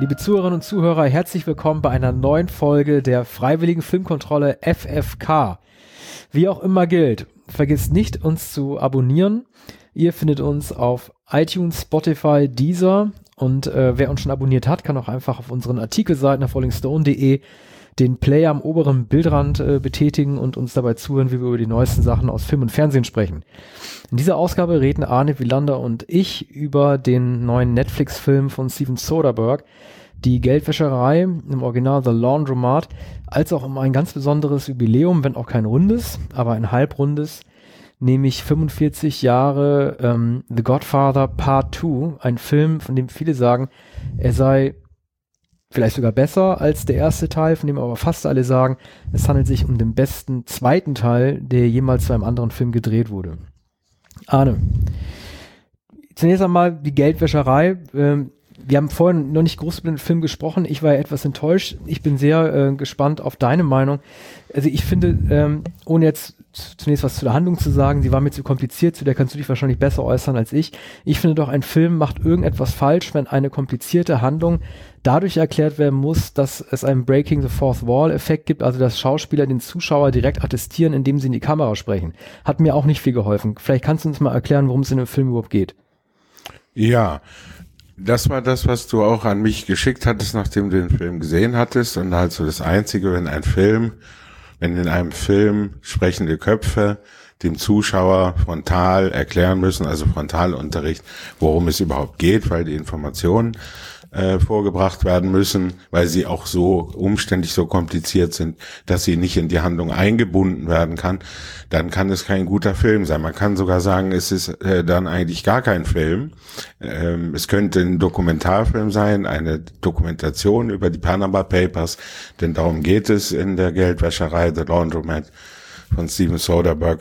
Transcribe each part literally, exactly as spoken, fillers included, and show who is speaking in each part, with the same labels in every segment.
Speaker 1: Liebe Zuhörerinnen und Zuhörer, herzlich willkommen bei einer neuen Folge der Freiwilligen Filmkontrolle F F K. Wie auch immer gilt, vergesst nicht, uns zu abonnieren. Ihr findet uns auf iTunes, Spotify, Deezer und äh, wer uns schon abonniert hat, kann auch einfach auf unseren Artikelseiten auf rolling stone punkt de den Player am oberen Bildrand äh, betätigen und uns dabei zuhören, wie wir über die neuesten Sachen aus Film und Fernsehen sprechen. In dieser Ausgabe reden Arne Wielander und ich über den neuen Netflix-Film von Steven Soderbergh, die Geldwäscherei, im Original The Laundromat, als auch um ein ganz besonderes Jubiläum, wenn auch kein rundes, aber ein halbrundes, nämlich fünfundvierzig Jahre ähm, The Godfather Part zwei, ein Film, von dem viele sagen, er sei vielleicht sogar besser als der erste Teil, von dem aber fast alle sagen, es handelt sich um den besten zweiten Teil, der jemals zu einem anderen Film gedreht wurde. Arne, zunächst einmal die Geldwäscherei. Ähm, wir haben vorhin noch nicht groß über den Film gesprochen. Ich war ja etwas enttäuscht. Ich bin sehr äh, gespannt auf deine Meinung. Also ich finde, ähm, ohne jetzt zunächst was zu der Handlung zu sagen, sie war mir zu kompliziert, zu der kannst du dich wahrscheinlich besser äußern als ich. Ich finde doch, ein Film macht irgendetwas falsch, wenn eine komplizierte Handlung dadurch erklärt werden muss, dass es einen Breaking the Fourth Wall Effekt gibt, also dass Schauspieler den Zuschauer direkt attestieren, indem sie in die Kamera sprechen. Hat mir auch nicht viel geholfen. Vielleicht kannst du uns mal erklären, worum es in dem Film überhaupt geht.
Speaker 2: Ja, das war das, was du auch an mich geschickt hattest, nachdem du den Film gesehen hattest. Und also das Einzige, wenn ein Film, wenn in einem Film sprechende Köpfe dem Zuschauer frontal erklären müssen, also Frontalunterricht, worum es überhaupt geht, weil die Informationen äh, vorgebracht werden müssen, weil sie auch so umständlich, so kompliziert sind, dass sie nicht in die Handlung eingebunden werden kann, dann kann es kein guter Film sein. Man kann sogar sagen, es ist äh, dann eigentlich gar kein Film. Ähm, es könnte ein Dokumentarfilm sein, eine Dokumentation über die Panama Papers, denn darum geht es in der Geldwäscherei The Laundromat von Steven Soderbergh.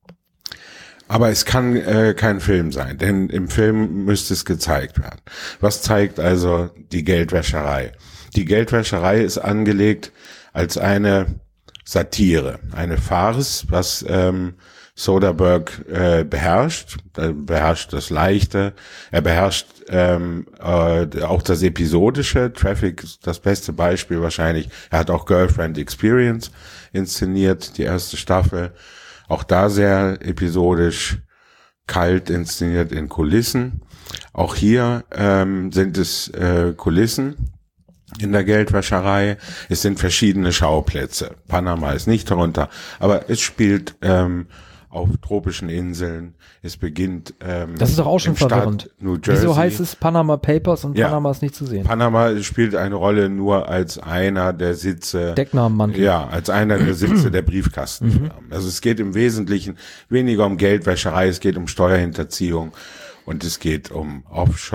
Speaker 2: Aber es kann äh, kein Film sein, denn im Film müsste es gezeigt werden. Was zeigt also die Geldwäscherei? Die Geldwäscherei ist angelegt als eine Satire, eine Farce, was ähm, Soderbergh äh, beherrscht. Er beherrscht das Leichte, er beherrscht ähm, äh, auch das Episodische. Traffic ist das beste Beispiel wahrscheinlich. Er hat auch Girlfriend Experience inszeniert, die erste Staffel. Auch da sehr episodisch, kalt inszeniert in Kulissen. Auch hier ähm, sind es äh, Kulissen in der Geldwäscherei. Es sind verschiedene Schauplätze. Panama ist nicht darunter, aber es spielt ähm, auf tropischen Inseln. Es beginnt ähm,
Speaker 1: das ist doch auch schon verwirrend.
Speaker 2: New Jersey.
Speaker 1: Wieso heißt es Panama Papers und
Speaker 2: ja,
Speaker 1: Panama ist nicht zu sehen?
Speaker 2: Panama spielt eine Rolle nur als einer der Sitze.
Speaker 1: Decknamenmantel.
Speaker 2: Ja, als einer der Sitze der Briefkastenfirmen. Mhm. Also es geht im Wesentlichen weniger um Geldwäscherei, es geht um Steuerhinterziehung und es geht um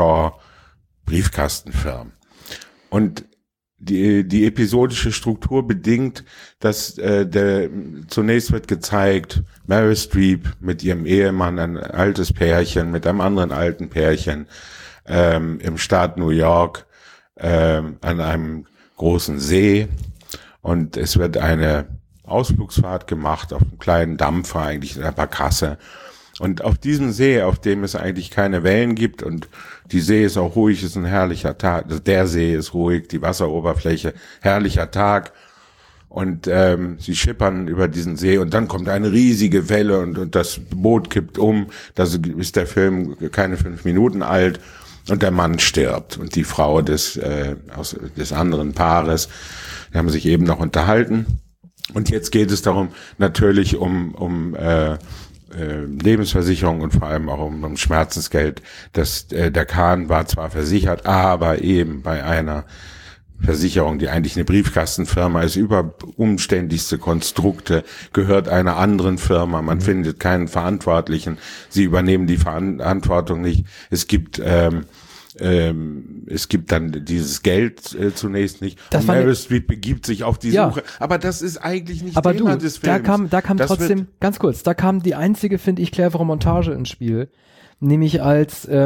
Speaker 2: Offshore-Briefkastenfirmen. Und die die episodische Struktur bedingt, dass äh, der zunächst wird gezeigt, Meryl Streep mit ihrem Ehemann, ein altes Pärchen, mit einem anderen alten Pärchen ähm, im Staat New York ähm, an einem großen See, und es wird eine Ausflugsfahrt gemacht auf einem kleinen Dampfer, eigentlich in einer Barkasse. Und auf diesem See, auf dem es eigentlich keine Wellen gibt und die See ist auch ruhig, ist ein herrlicher Tag. Also der See ist ruhig, die Wasseroberfläche, herrlicher Tag. Und ähm, sie schippern über diesen See und dann kommt eine riesige Welle und, und das Boot kippt um. Das ist der Film keine fünf Minuten alt und der Mann stirbt. Und die Frau des, äh, aus, des anderen Paares, die haben sich eben noch unterhalten. Und jetzt geht es darum, natürlich um um äh, Äh, Lebensversicherung und vor allem auch um, um Schmerzensgeld. Das, äh, der Kahn war zwar versichert, aber eben bei einer Versicherung, die eigentlich eine Briefkastenfirma ist, über umständlichste Konstrukte, gehört einer anderen Firma. Man mhm. findet keinen Verantwortlichen. Sie übernehmen die Verantwortung nicht. Es gibt ähm, Ähm, es gibt dann dieses Geld äh, zunächst nicht.
Speaker 1: Das
Speaker 2: und Meryl Streep begibt sich auf die
Speaker 1: ja.
Speaker 2: Suche. Aber das ist eigentlich nicht
Speaker 1: aber
Speaker 2: Thema
Speaker 1: du,
Speaker 2: des Films.
Speaker 1: Da kam, da kam
Speaker 2: das
Speaker 1: trotzdem, ganz kurz, da kam die einzige, finde ich, clevere Montage ins Spiel. Nämlich als ähm,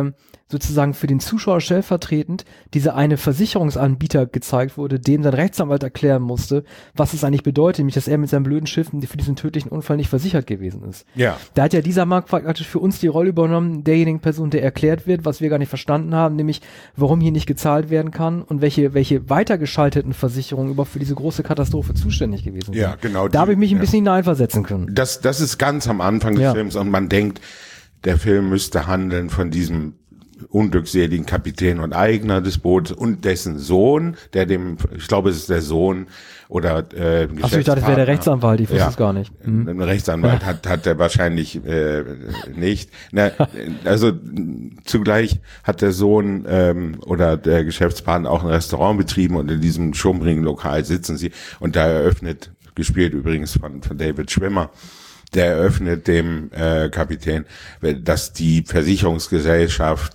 Speaker 1: sozusagen für den Zuschauer stellvertretend dieser eine Versicherungsanbieter gezeigt wurde, dem sein Rechtsanwalt erklären musste, was es eigentlich bedeutet, nämlich dass er mit seinem blöden Schiff für diesen tödlichen Unfall nicht versichert gewesen ist.
Speaker 2: Ja.
Speaker 1: Da hat ja dieser Markt praktisch für uns die Rolle übernommen, derjenigen Person, der erklärt wird, was wir gar nicht verstanden haben, nämlich warum hier nicht gezahlt werden kann und welche, welche weitergeschalteten Versicherungen überhaupt für diese große Katastrophe zuständig gewesen sind.
Speaker 2: Ja, genau.
Speaker 1: Da habe ich mich ein
Speaker 2: ja.
Speaker 1: bisschen hineinversetzen können.
Speaker 2: Das, das ist ganz am Anfang des
Speaker 1: Ja.
Speaker 2: Films und man denkt, der Film müsste handeln von diesem unglückseligen Kapitän und Eigner des Bootes und dessen Sohn, der dem, ich glaube, es ist der Sohn oder äh,
Speaker 1: Achso, ich dachte, das wäre der Rechtsanwalt, ich wusste
Speaker 2: ja,
Speaker 1: es gar nicht. Mhm.
Speaker 2: Ein Rechtsanwalt hat hat er wahrscheinlich äh, nicht. Na, also zugleich hat der Sohn ähm, oder der Geschäftspartner auch ein Restaurant betrieben und in diesem schummrigen Lokal sitzen sie und da eröffnet, gespielt übrigens von, von David Schwimmer, der eröffnet dem äh, Kapitän, dass die Versicherungsgesellschaft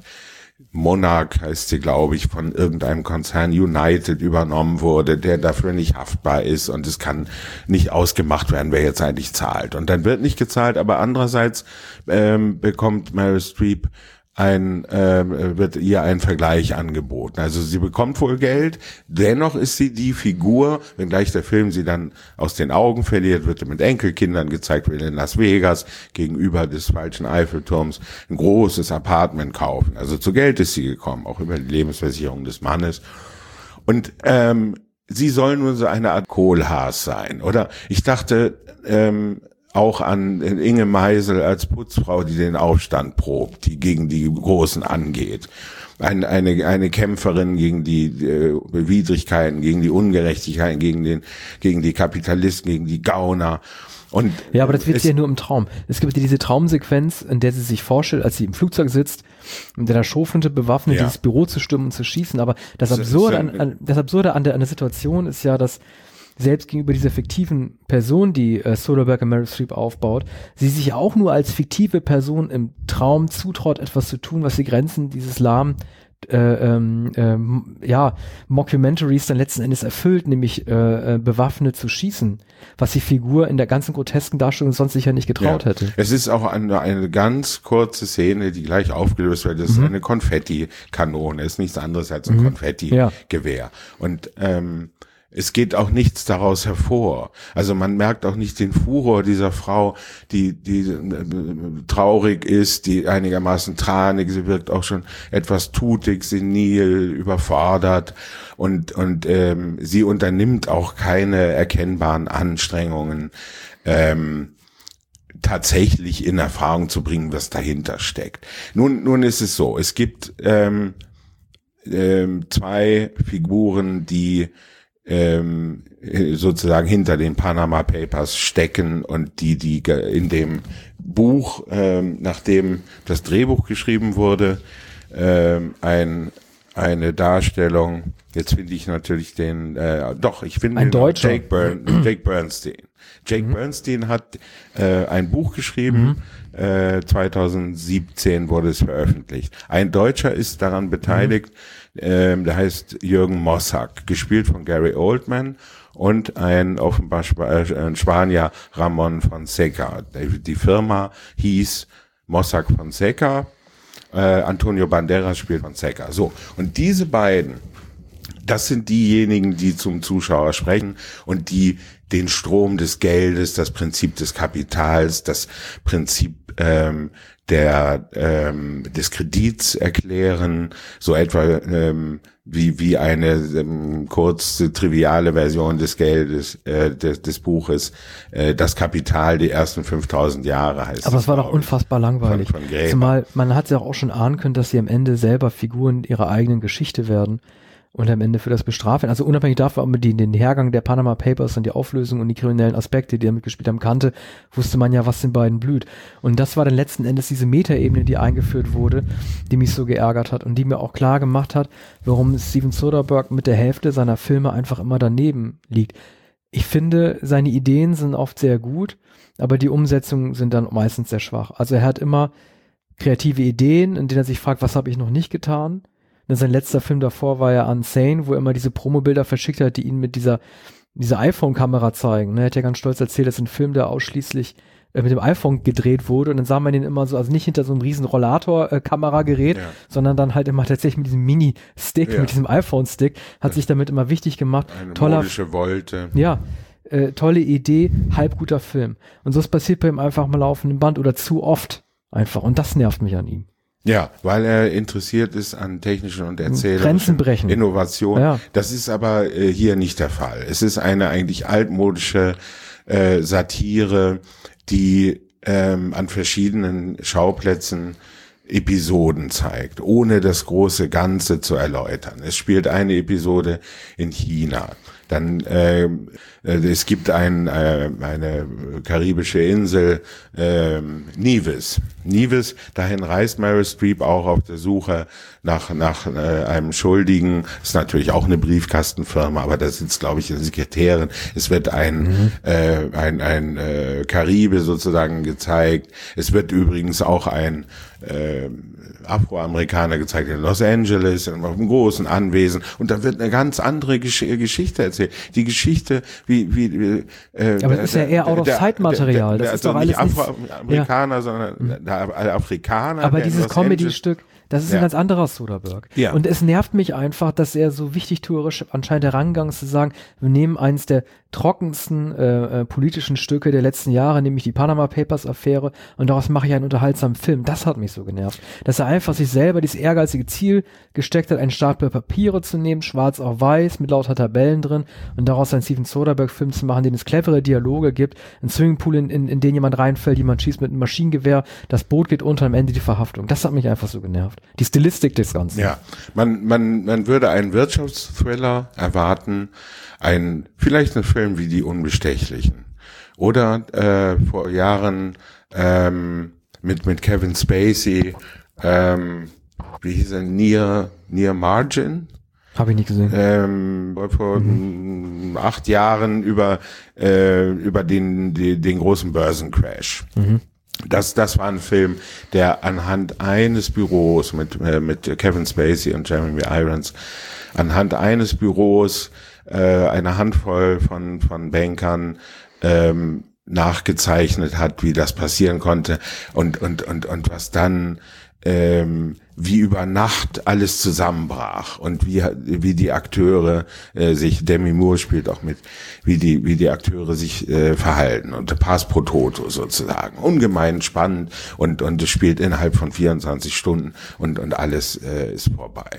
Speaker 2: Monarch heißt sie, glaube ich, von irgendeinem Konzern United übernommen wurde, der dafür nicht haftbar ist und es kann nicht ausgemacht werden, wer jetzt eigentlich zahlt. Und dann wird nicht gezahlt, aber andererseits ähm, bekommt Meryl Streep ein äh, wird ihr ein Vergleich angeboten. Also sie bekommt wohl Geld, dennoch ist sie die Figur, wenngleich der Film sie dann aus den Augen verliert, wird mit Enkelkindern gezeigt, will in Las Vegas gegenüber des falschen Eiffelturms ein großes Apartment kaufen. Also zu Geld ist sie gekommen, auch über die Lebensversicherung des Mannes. Und ähm, sie soll nur so eine Art Kohlhaas sein, oder? Ich dachte, ähm, auch an Inge Meisel als Putzfrau, die den Aufstand probt, die gegen die Großen angeht. Ein, eine, eine Kämpferin gegen die äh, Widrigkeiten, gegen die Ungerechtigkeiten, gegen den, gegen die Kapitalisten, gegen die Gauner. Und
Speaker 1: ja, aber das wird sie ja nur im Traum. Es gibt ja diese Traumsequenz, in der sie sich vorstellt, als sie im Flugzeug sitzt, mit einer Schrotflinte bewaffnet,
Speaker 2: ja.
Speaker 1: dieses Büro zu stürmen und zu schießen. Aber das Absurde an, an, das Absurde an der, an der Situation ist ja, dass selbst gegenüber dieser fiktiven Person, die äh, Soderbergh und Meryl Streep aufbaut, sie sich auch nur als fiktive Person im Traum zutraut, etwas zu tun, was die Grenzen dieses lahmen äh, ähm, ähm, ja, Mockumentaries dann letzten Endes erfüllt, nämlich äh, äh, bewaffnet zu schießen, was die Figur in der ganzen grotesken Darstellung sonst sicher nicht getraut
Speaker 2: ja.
Speaker 1: hätte.
Speaker 2: Es ist auch eine, eine ganz kurze Szene, die gleich aufgelöst wird. Das mhm. ist eine Konfetti-Kanone, ist nichts anderes als ein mhm. Konfetti-Gewehr. Ja. Und ähm, es geht auch nichts daraus hervor. Also man merkt auch nicht den Furor dieser Frau, die die äh, traurig ist, die einigermaßen tranig, sie wirkt auch schon etwas tutig, senil, überfordert und und ähm, sie unternimmt auch keine erkennbaren Anstrengungen, ähm, tatsächlich in Erfahrung zu bringen, was dahinter steckt. Nun nun ist es so, es gibt ähm, ähm, zwei Figuren, die ähm, sozusagen hinter den Panama Papers stecken und die, die in dem Buch, ähm, nachdem das Drehbuch geschrieben wurde, ähm, ein, eine Darstellung, jetzt finde ich natürlich den, äh, doch, ich finde
Speaker 1: ein Deutscher.
Speaker 2: Jake, Bern, Jake Bernstein. Jake mhm. Bernstein hat äh, ein Buch geschrieben, mhm. äh, zweitausendsiebzehn wurde es veröffentlicht. Ein Deutscher ist daran beteiligt, mhm. ähm, der heißt Jürgen Mossack, gespielt von Gary Oldman und ein offenbar Sp- äh, Spanier, Ramon Fonseca. Die Firma hieß Mossack Fonseca, äh, Antonio Banderas spielt Fonseca. So, und diese beiden, das sind diejenigen, die zum Zuschauer sprechen und die den Strom des Geldes, das Prinzip des Kapitals, das Prinzip ähm, der ähm, des Kredits erklären, so etwa ähm, wie wie eine ähm, kurze triviale Version des Geldes äh, des, des Buches äh, das Kapital die ersten fünftausend Jahre heißt.
Speaker 1: Aber es war doch unfassbar langweilig.
Speaker 2: Von, von
Speaker 1: Zumal man hat ja auch schon ahnen können, dass sie am Ende selber Figuren ihrer eigenen Geschichte werden und am Ende für das bestraft werden. Also unabhängig davon, ob man die, den Hergang der Panama Papers und die Auflösung und die kriminellen Aspekte, die damit gespielt haben, kannte, wusste man ja, was den beiden blüht. Und das war dann letzten Endes diese Metaebene, die eingeführt wurde, die mich so geärgert hat und die mir auch klar gemacht hat, warum Steven Soderbergh mit der Hälfte seiner Filme einfach immer daneben liegt. Ich finde, seine Ideen sind oft sehr gut, aber die Umsetzungen sind dann meistens sehr schwach. Also er hat immer kreative Ideen, in denen er sich fragt, was habe ich noch nicht getan? Sein letzter Film davor war ja Unsane, wo er immer diese Promobilder verschickt hat, die ihn mit dieser, dieser iPhone-Kamera zeigen. Er hat ja ganz stolz erzählt, das ist ein Film, der ausschließlich äh, mit dem iPhone gedreht wurde und dann sah man den immer so, also nicht hinter so einem riesen Rollator-Kameragerät, äh, ja. sondern dann halt immer tatsächlich mit diesem Mini-Stick, ja. mit diesem iPhone-Stick, hat das sich damit immer wichtig gemacht.
Speaker 2: Eine
Speaker 1: Toller,
Speaker 2: modische Wolte.
Speaker 1: Ja, äh, tolle Idee, halb guter Film. Und so ist passiert bei ihm einfach mal laufenden Band oder zu oft einfach und das nervt mich an ihm.
Speaker 2: Ja, weil er interessiert ist an technischen und erzählerischen Innovationen. Ja. Das ist aber äh, hier nicht der Fall. Es ist eine eigentlich altmodische äh, Satire, die ähm, an verschiedenen Schauplätzen Episoden zeigt, ohne das große Ganze zu erläutern. Es spielt eine Episode in China. Dann äh, es gibt ein, äh, eine karibische Insel, äh, Nevis. Nevis, dahin reist Meryl Streep auch auf der Suche nach nach äh, einem Schuldigen. Ist natürlich auch eine Briefkastenfirma, aber da sitzt, glaube ich, eine Sekretärin. Es wird ein mhm. äh, ein ein äh, Karibe sozusagen gezeigt. Es wird übrigens auch ein äh, Afroamerikaner gezeigt in Los Angeles, in einem großen Anwesen, und da wird eine ganz andere Gesch- Geschichte erzählt. Die Geschichte, wie wie wie
Speaker 1: äh, aber das ist ja eher Out-of-Sight-Material. Das ist doch alles
Speaker 2: nicht Afroamerikaner, ja. sondern der Afrikaner.
Speaker 1: Aber dieses Comedy-Stück, das ist ja. ein ganz anderer Soderbergh. Ja. Und es nervt mich einfach, dass er so wichtigtuerisch anscheinend herangegangen ist, zu sagen, wir nehmen eines der trockensten äh, äh, politischen Stücke der letzten Jahre, nämlich die Panama Papers Affäre, und daraus mache ich einen unterhaltsamen Film. Das hat mich so genervt. Dass er einfach sich selber dieses ehrgeizige Ziel gesteckt hat, einen Stapel Papiere zu nehmen, schwarz auf weiß, mit lauter Tabellen drin, und daraus einen Steven Soderbergh-Film zu machen, den es clevere Dialoge gibt, ein Swimmingpool, in, in, in den jemand reinfällt, jemand schießt mit einem Maschinengewehr, das Boot geht unter, am Ende die Verhaftung. Das hat mich einfach so genervt. Die Stilistik des Ganzen.
Speaker 2: Ja, man, man, man würde einen Wirtschaftsthriller erwarten, ein, vielleicht einen Film wie Die Unbestechlichen. Oder äh, vor Jahren ähm, mit mit Kevin Spacey, ähm, wie hieß er, Near, Near Margin?
Speaker 1: Habe ich nicht gesehen.
Speaker 2: Ähm, vor mhm. acht Jahren über äh, über den, den den großen Börsencrash. Mhm. Das, das war ein Film, der anhand eines Büros mit, äh, mit Kevin Spacey und Jeremy Irons, anhand eines Büros, äh, eine Handvoll von, von Bankern, ähm, nachgezeichnet hat, wie das passieren konnte und, und, und, und was dann, ähm, wie über Nacht alles zusammenbrach und wie wie die Akteure äh, sich, Demi Moore spielt auch mit, wie die wie die Akteure sich äh, verhalten, und Pass pro Toto sozusagen, ungemein spannend, und und es spielt innerhalb von vierundzwanzig Stunden und und alles äh, ist vorbei.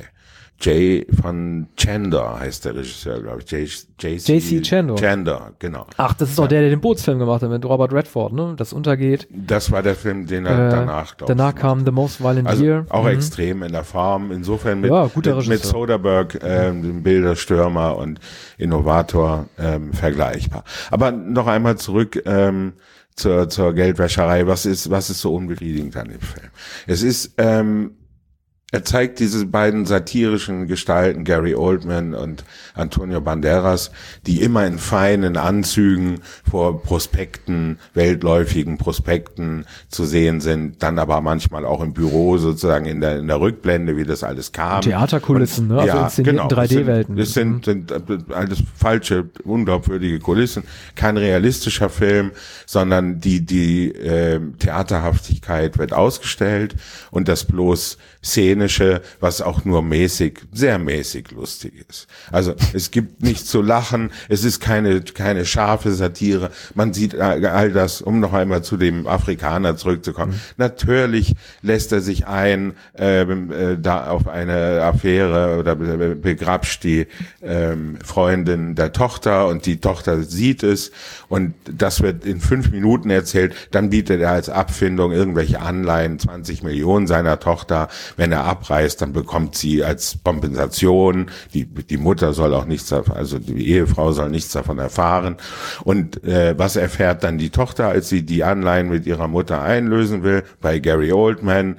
Speaker 2: Jay von Chandler heißt der Regisseur, glaube ich. J C Chandler. Chandler, genau.
Speaker 1: Ach, das ist doch der, der den Bootsfilm gemacht hat mit Robert Redford, ne? Das untergeht.
Speaker 2: Das war der Film, den er äh, danach, glaube
Speaker 1: ich. Danach kam The Most Violent
Speaker 2: also
Speaker 1: Year.
Speaker 2: Auch mhm. extrem in der Form. Insofern mit, ja, mit, mit Soderbergh, ähm, dem Bilderstürmer und Innovator, ähm, vergleichbar. Aber noch einmal zurück, ähm, zur, zur Geldwäscherei. Was ist, was ist so unbefriedigend an dem Film? Es ist, ähm, er zeigt diese beiden satirischen Gestalten, Gary Oldman und Antonio Banderas, die immer in feinen Anzügen vor Prospekten, weltläufigen Prospekten zu sehen sind, dann aber manchmal auch im Büro sozusagen in der, in der Rückblende, wie das alles kam.
Speaker 1: Theaterkulissen, und, ne? Also
Speaker 2: ja,
Speaker 1: inszeniert
Speaker 2: genau.
Speaker 1: in drei D-Welten.
Speaker 2: Das sind, sind, sind alles falsche, unglaubwürdige Kulissen. Kein realistischer Film, sondern die, die äh, Theaterhaftigkeit wird ausgestellt und das bloß Szenische, was auch nur mäßig, sehr mäßig lustig ist. Also es gibt nichts zu lachen, es ist keine keine scharfe Satire. Man sieht all das, um noch einmal zu dem Afrikaner zurückzukommen. Mhm. Natürlich lässt er sich ein äh, äh, da auf eine Affäre oder be- begrapscht die ähm, Freundin der Tochter, und die Tochter sieht es, und das wird in fünf Minuten erzählt. Dann bietet er als Abfindung irgendwelche Anleihen, zwanzig Millionen seiner Tochter. Wenn er abreist, dann bekommt sie als Kompensation, die die Mutter soll auch nichts davon, also die Ehefrau soll nichts davon erfahren. Und äh, was erfährt dann die Tochter, als sie die Anleihen mit ihrer Mutter einlösen will? Bei Gary Oldman: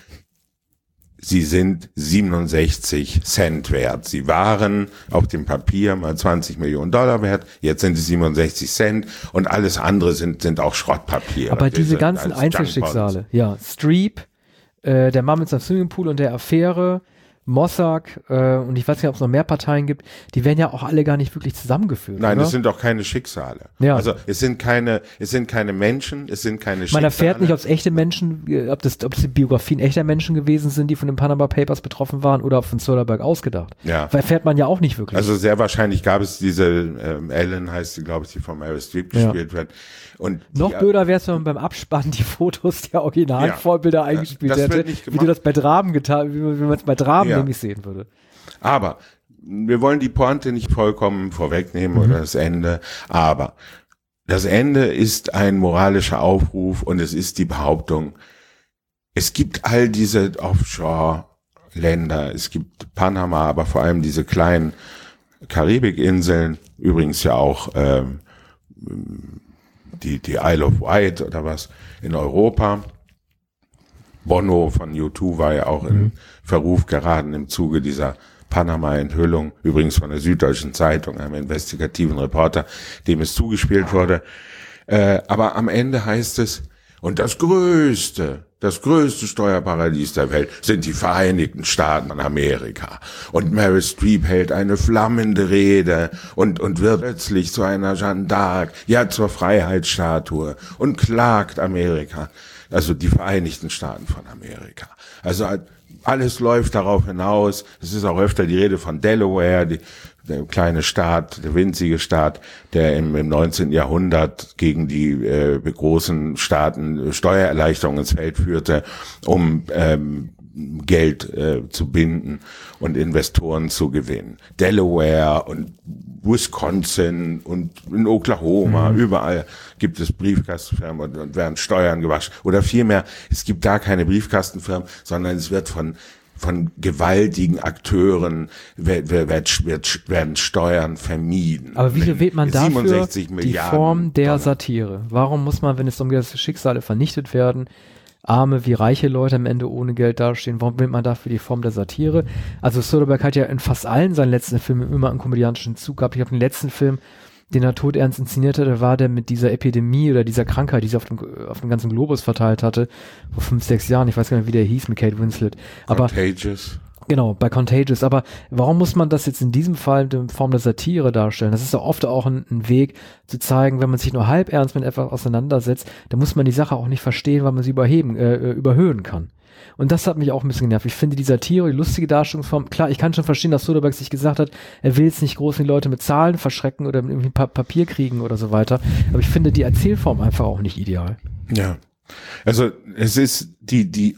Speaker 2: Sie sind siebenundsechzig Cent wert. Sie waren auf dem Papier mal zwanzig Millionen Dollar wert. Jetzt sind es siebenundsechzig Cent, und alles andere sind sind auch Schrottpapier.
Speaker 1: Aber diese ganzen Einzelschicksale, ja, Streep, Äh, der Mann mit seinem Swimmingpool und der Affäre, Mossad äh, und ich weiß nicht, ob es noch mehr Parteien gibt, die werden ja auch alle gar nicht wirklich zusammengeführt.
Speaker 2: Nein,
Speaker 1: oder?
Speaker 2: Es sind doch keine Schicksale.
Speaker 1: Ja.
Speaker 2: Also es sind keine, es sind keine Menschen, es sind keine Schicksale.
Speaker 1: Man erfährt nicht, ob es echte Menschen, ob das, ob es Biografien echter Menschen gewesen sind, die von den Panama Papers betroffen waren oder von Soderbergh ausgedacht.
Speaker 2: Ja.
Speaker 1: Erfährt man ja auch nicht wirklich.
Speaker 2: Also sehr wahrscheinlich gab es diese, ähm, Ellen heißt sie, glaube ich, die von Meryl Streep
Speaker 1: Ja.
Speaker 2: gespielt wird. Und
Speaker 1: Noch
Speaker 2: die,
Speaker 1: blöder wäre es, wenn man beim Abspann die Fotos der Originalvorbilder
Speaker 2: Ja.
Speaker 1: eingespielt
Speaker 2: Das wird
Speaker 1: hätte,
Speaker 2: nicht
Speaker 1: wie
Speaker 2: gemacht.
Speaker 1: du das bei Dramen getan, wie man es bei Dramen
Speaker 2: Ja.
Speaker 1: nämlich sehen würde.
Speaker 2: Aber wir wollen die Pointe nicht vollkommen vorwegnehmen
Speaker 1: Mhm.
Speaker 2: oder das Ende, aber das Ende ist ein moralischer Aufruf und es ist die Behauptung, es gibt all diese Offshore-Länder, es gibt Panama, aber vor allem diese kleinen Karibikinseln, übrigens ja auch ähm, die, die Isle of Wight oder was in Europa. Bono von U zwei war ja auch in Verruf geraten im Zuge dieser Panama-Enthüllung, übrigens von der Süddeutschen Zeitung, einem investigativen Reporter, dem es zugespielt wurde. Äh, aber am Ende heißt es, und das größte, das größte Steuerparadies der Welt sind die Vereinigten Staaten von Amerika. Und Meryl Streep hält eine flammende Rede und, und wird plötzlich zu einer Jeanne d'Arc, ja zur Freiheitsstatue und klagt Amerika. Also die Vereinigten Staaten von Amerika. Also alles läuft darauf hinaus. Es ist auch öfter die Rede von Delaware, die, der kleine Staat, der winzige Staat, der im, im neunzehnten Jahrhundert gegen die äh, großen Staaten Steuererleichterungen ins Feld führte, um ähm, Geld äh, zu binden und Investoren zu gewinnen. Delaware und Wisconsin und in Oklahoma, mhm. überall gibt es Briefkastenfirmen und, und werden Steuern gewaschen. Oder vielmehr, es gibt da keine Briefkastenfirmen, sondern es wird von von gewaltigen Akteuren wird, wird, wird, werden Steuern vermieden.
Speaker 1: Aber wieso wählt man dafür die
Speaker 2: Milliarden
Speaker 1: Form der
Speaker 2: Dollar.
Speaker 1: Satire? Warum muss man, wenn es um das Schicksale vernichtet werden, arme wie reiche Leute am Ende ohne Geld dastehen, warum wählt man dafür die Form der Satire? Also Soderbergh hat ja in fast allen seinen letzten Filmen immer einen komödiantischen Zug gehabt. Ich habe den letzten Film, den er todernst inszeniert hatte, war der mit dieser Epidemie oder dieser Krankheit, die sie auf dem, auf dem ganzen Globus verteilt hatte, vor fünf, sechs Jahren, ich weiß gar nicht, wie der hieß, mit Kate Winslet. Aber,
Speaker 2: Contagious.
Speaker 1: Genau, bei Contagious. Aber warum muss man das jetzt in diesem Fall in Form der Satire darstellen? Das ist ja oft auch ein, ein Weg zu zeigen, wenn man sich nur halb ernst mit etwas auseinandersetzt, dann muss man die Sache auch nicht verstehen, weil man sie überheben, äh, überhöhen kann. Und das hat mich auch ein bisschen genervt. Ich finde die Satire, die lustige Darstellungsform, klar, ich kann schon verstehen, dass Soderbergh sich gesagt hat, er will jetzt nicht groß die Leute mit Zahlen verschrecken oder mit irgendwie pa- Papier kriegen oder so weiter. Aber ich finde die Erzählform einfach auch nicht ideal.
Speaker 2: Ja. Also es ist die, die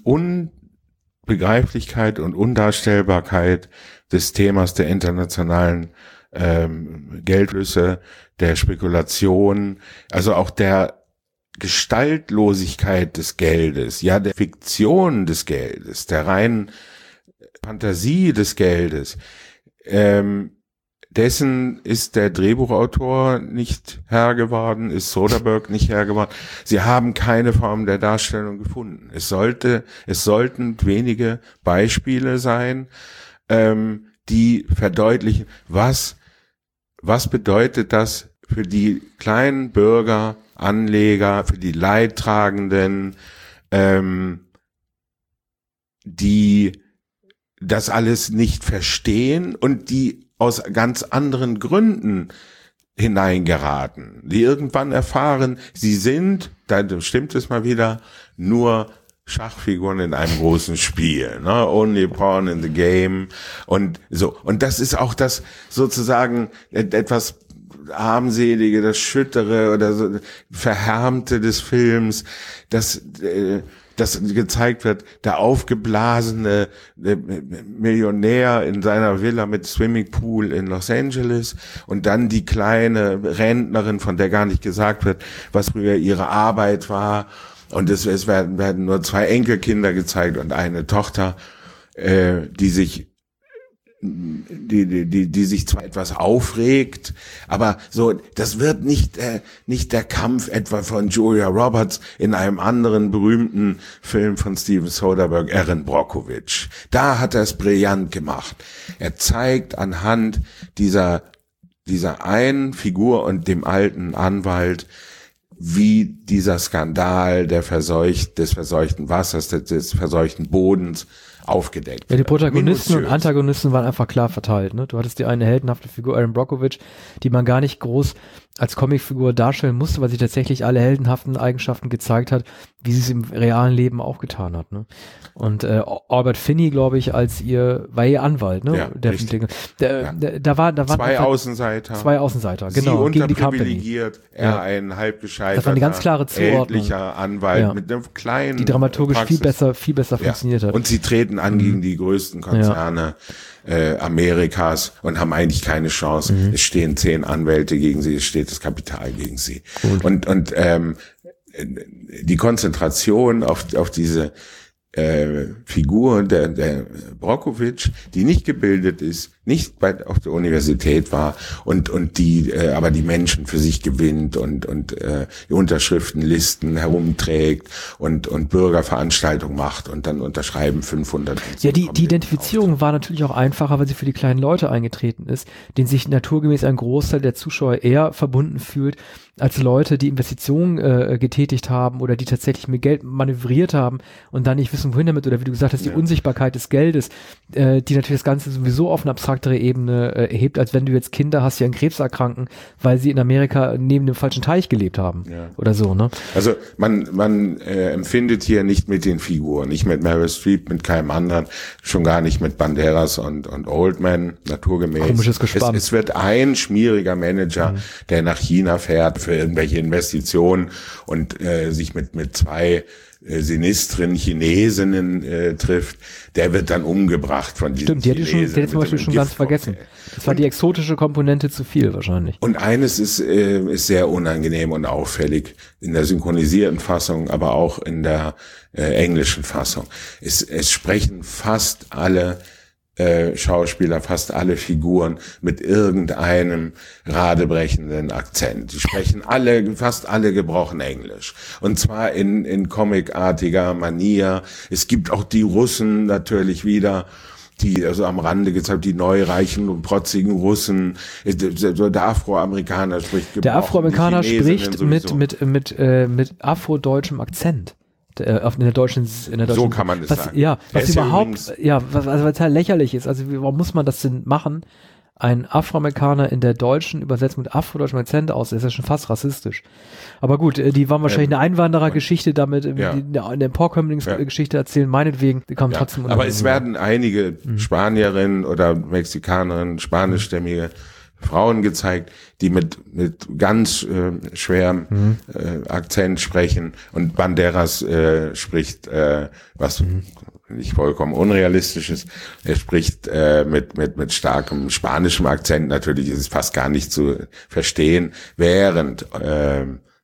Speaker 2: Unbegreiflichkeit und Undarstellbarkeit des Themas der internationalen ähm, Geldflüsse, der Spekulation, also auch der Gestaltlosigkeit des Geldes, ja, der Fiktion des Geldes, der reinen Fantasie des Geldes, ähm, dessen ist der Drehbuchautor nicht Herr geworden, ist Soderbergh nicht Herr geworden. Sie haben keine Form der Darstellung gefunden. Es sollte, es sollten wenige Beispiele sein, ähm, die verdeutlichen, was, was bedeutet das für die kleinen Bürger, Anleger, für die Leidtragenden, ähm, die das alles nicht verstehen und die aus ganz anderen Gründen hineingeraten, die irgendwann erfahren, sie sind, da stimmt es mal wieder, nur Schachfiguren in einem großen Spiel, ne? Only pawn in the game und so. Und das ist auch das sozusagen etwas armselige, das Schüttere oder so Verhärmte des Films, das äh, das gezeigt wird, der aufgeblasene äh, Millionär in seiner Villa mit Swimmingpool in Los Angeles und dann die kleine Rentnerin, von der gar nicht gesagt wird, was früher ihre Arbeit war, und es, es werden, werden nur zwei Enkelkinder gezeigt und eine Tochter, äh, die sich die, die, die, die sich zwar etwas aufregt, aber so, das wird nicht, äh, nicht der Kampf etwa von Julia Roberts in einem anderen berühmten Film von Steven Soderbergh, Erin Brockovich. Da hat er es brillant gemacht. Er zeigt anhand dieser, dieser einen Figur und dem alten Anwalt, wie dieser Skandal der verseucht, des verseuchten Wassers, des, des verseuchten Bodens aufgedeckt.
Speaker 1: Ja, die Protagonisten
Speaker 2: Minutiös.
Speaker 1: und Antagonisten waren einfach klar verteilt. Ne? Du hattest die eine heldenhafte Figur, Erin Brockovich, die man gar nicht groß als Comicfigur darstellen musste, weil sie tatsächlich alle heldenhaften Eigenschaften gezeigt hat, wie sie es im realen Leben auch getan hat. Ne? Und äh, Albert Finney, glaube ich, als ihr, war ihr Anwalt, ne?
Speaker 2: Ja,
Speaker 1: der,
Speaker 2: richtig.
Speaker 1: der,
Speaker 2: Ja.
Speaker 1: der, da war, da waren
Speaker 2: Zwei Außenseiter.
Speaker 1: Zwei Außenseiter, genau,
Speaker 2: Sie
Speaker 1: gegen die Company.
Speaker 2: unterprivilegiert, er
Speaker 1: Ja.
Speaker 2: ein halb gescheiterter,
Speaker 1: Das war eine ganz klare Zuordnung.
Speaker 2: ältlicher Anwalt
Speaker 1: Ja.
Speaker 2: mit einem kleinen
Speaker 1: Die dramaturgisch
Speaker 2: Praxis.
Speaker 1: viel besser, viel besser
Speaker 2: Ja.
Speaker 1: funktioniert hat.
Speaker 2: Und sie treten an
Speaker 1: Mhm.
Speaker 2: gegen die größten Konzerne äh, Amerikas und haben eigentlich keine Chance.
Speaker 1: Mhm.
Speaker 2: Es stehen zehn Anwälte gegen sie, es steht das Kapital gegen sie.
Speaker 1: Gut.
Speaker 2: Und und ähm, die Konzentration auf auf diese äh, Figur der, der Brockovich, die nicht gebildet ist, nicht bei, auf der Universität war und und die äh, aber die Menschen für sich gewinnt und und äh, die Unterschriftenlisten herumträgt und und Bürgerveranstaltungen macht und dann unterschreiben fünfhundert.
Speaker 1: Ja, die, die Identifizierung war natürlich auch einfacher, weil sie für die kleinen Leute eingetreten ist, denen sich naturgemäß ein Großteil der Zuschauer eher verbunden fühlt, als Leute, die Investitionen äh, getätigt haben oder die tatsächlich mit Geld manövriert haben und dann nicht wissen, wohin damit, oder wie du gesagt hast, die
Speaker 2: Ja.
Speaker 1: Unsichtbarkeit des Geldes, äh, die natürlich das Ganze sowieso auf eine abstraktere Ebene äh, erhebt, als wenn du jetzt Kinder hast, die an Krebs erkranken, weil sie in Amerika neben dem falschen Teich gelebt haben.
Speaker 2: Ja.
Speaker 1: Oder so, ne?
Speaker 2: Also man man äh, empfindet hier nicht mit den Figuren, nicht mit Meryl Streep, mit keinem anderen, schon gar nicht mit Banderas und und Oldman, naturgemäß.
Speaker 1: Komisches Gespann.
Speaker 2: Es, es wird ein schmieriger Manager,
Speaker 1: Mhm.
Speaker 2: der nach China fährt für irgendwelche Investitionen und äh, sich mit mit zwei äh, sinistren Chinesinnen äh, trifft, der wird dann umgebracht von diesen
Speaker 1: Stimmt, die hätte ich schon, die hätte ich zum
Speaker 2: mit
Speaker 1: Beispiel
Speaker 2: dem
Speaker 1: schon ganz
Speaker 2: Giftcocktail.
Speaker 1: vergessen. Das war die exotische Komponente zu viel wahrscheinlich.
Speaker 2: Und eines ist, äh, ist sehr unangenehm und auffällig in der synchronisierten Fassung, aber auch in der äh, englischen Fassung. Es, es sprechen fast alle äh, Schauspieler, fast alle Figuren mit irgendeinem radebrechenden Akzent. Die sprechen alle, fast alle gebrochen Englisch. Und zwar in, in comicartiger Manier. Es gibt auch die Russen natürlich wieder, die also am Rande gezeigt, die neureichen und protzigen Russen, der Afroamerikaner spricht gebrochen,
Speaker 1: Der Afroamerikaner
Speaker 2: die Chinesinnen
Speaker 1: spricht
Speaker 2: sowieso.
Speaker 1: mit, mit, mit, äh, mit afrodeutschem Akzent. Äh, auf in der deutschen, in der deutschen,
Speaker 2: So kann man das
Speaker 1: was,
Speaker 2: sagen.
Speaker 1: Ja,
Speaker 2: Er
Speaker 1: was
Speaker 2: ist ja
Speaker 1: überhaupt,
Speaker 2: übrigens-
Speaker 1: ja, was, also was halt lächerlich ist. Also wie, warum muss man das denn machen? Ein Afroamerikaner in der deutschen übersetzt mit afrodeutschem Akzent aus, das ist ja schon fast rassistisch. Aber gut, äh, die waren wahrscheinlich
Speaker 2: Ähm,
Speaker 1: eine Einwanderergeschichte damit, äh,
Speaker 2: ja.
Speaker 1: die eine eine Emporkömmlingsgeschichte erzählen, meinetwegen, die kam
Speaker 2: Ja,
Speaker 1: trotzdem
Speaker 2: aber es
Speaker 1: unter-
Speaker 2: werden einige
Speaker 1: Mhm.
Speaker 2: Spanierinnen oder Mexikanerinnen, spanischstämmige Frauen gezeigt, die mit mit ganz äh, schwerem
Speaker 1: Mhm.
Speaker 2: äh, Akzent sprechen, und Banderas äh, spricht äh, was
Speaker 1: Mhm.
Speaker 2: nicht vollkommen unrealistisch ist. Er spricht äh, mit mit mit starkem spanischem Akzent, natürlich ist es fast gar nicht zu verstehen, während äh,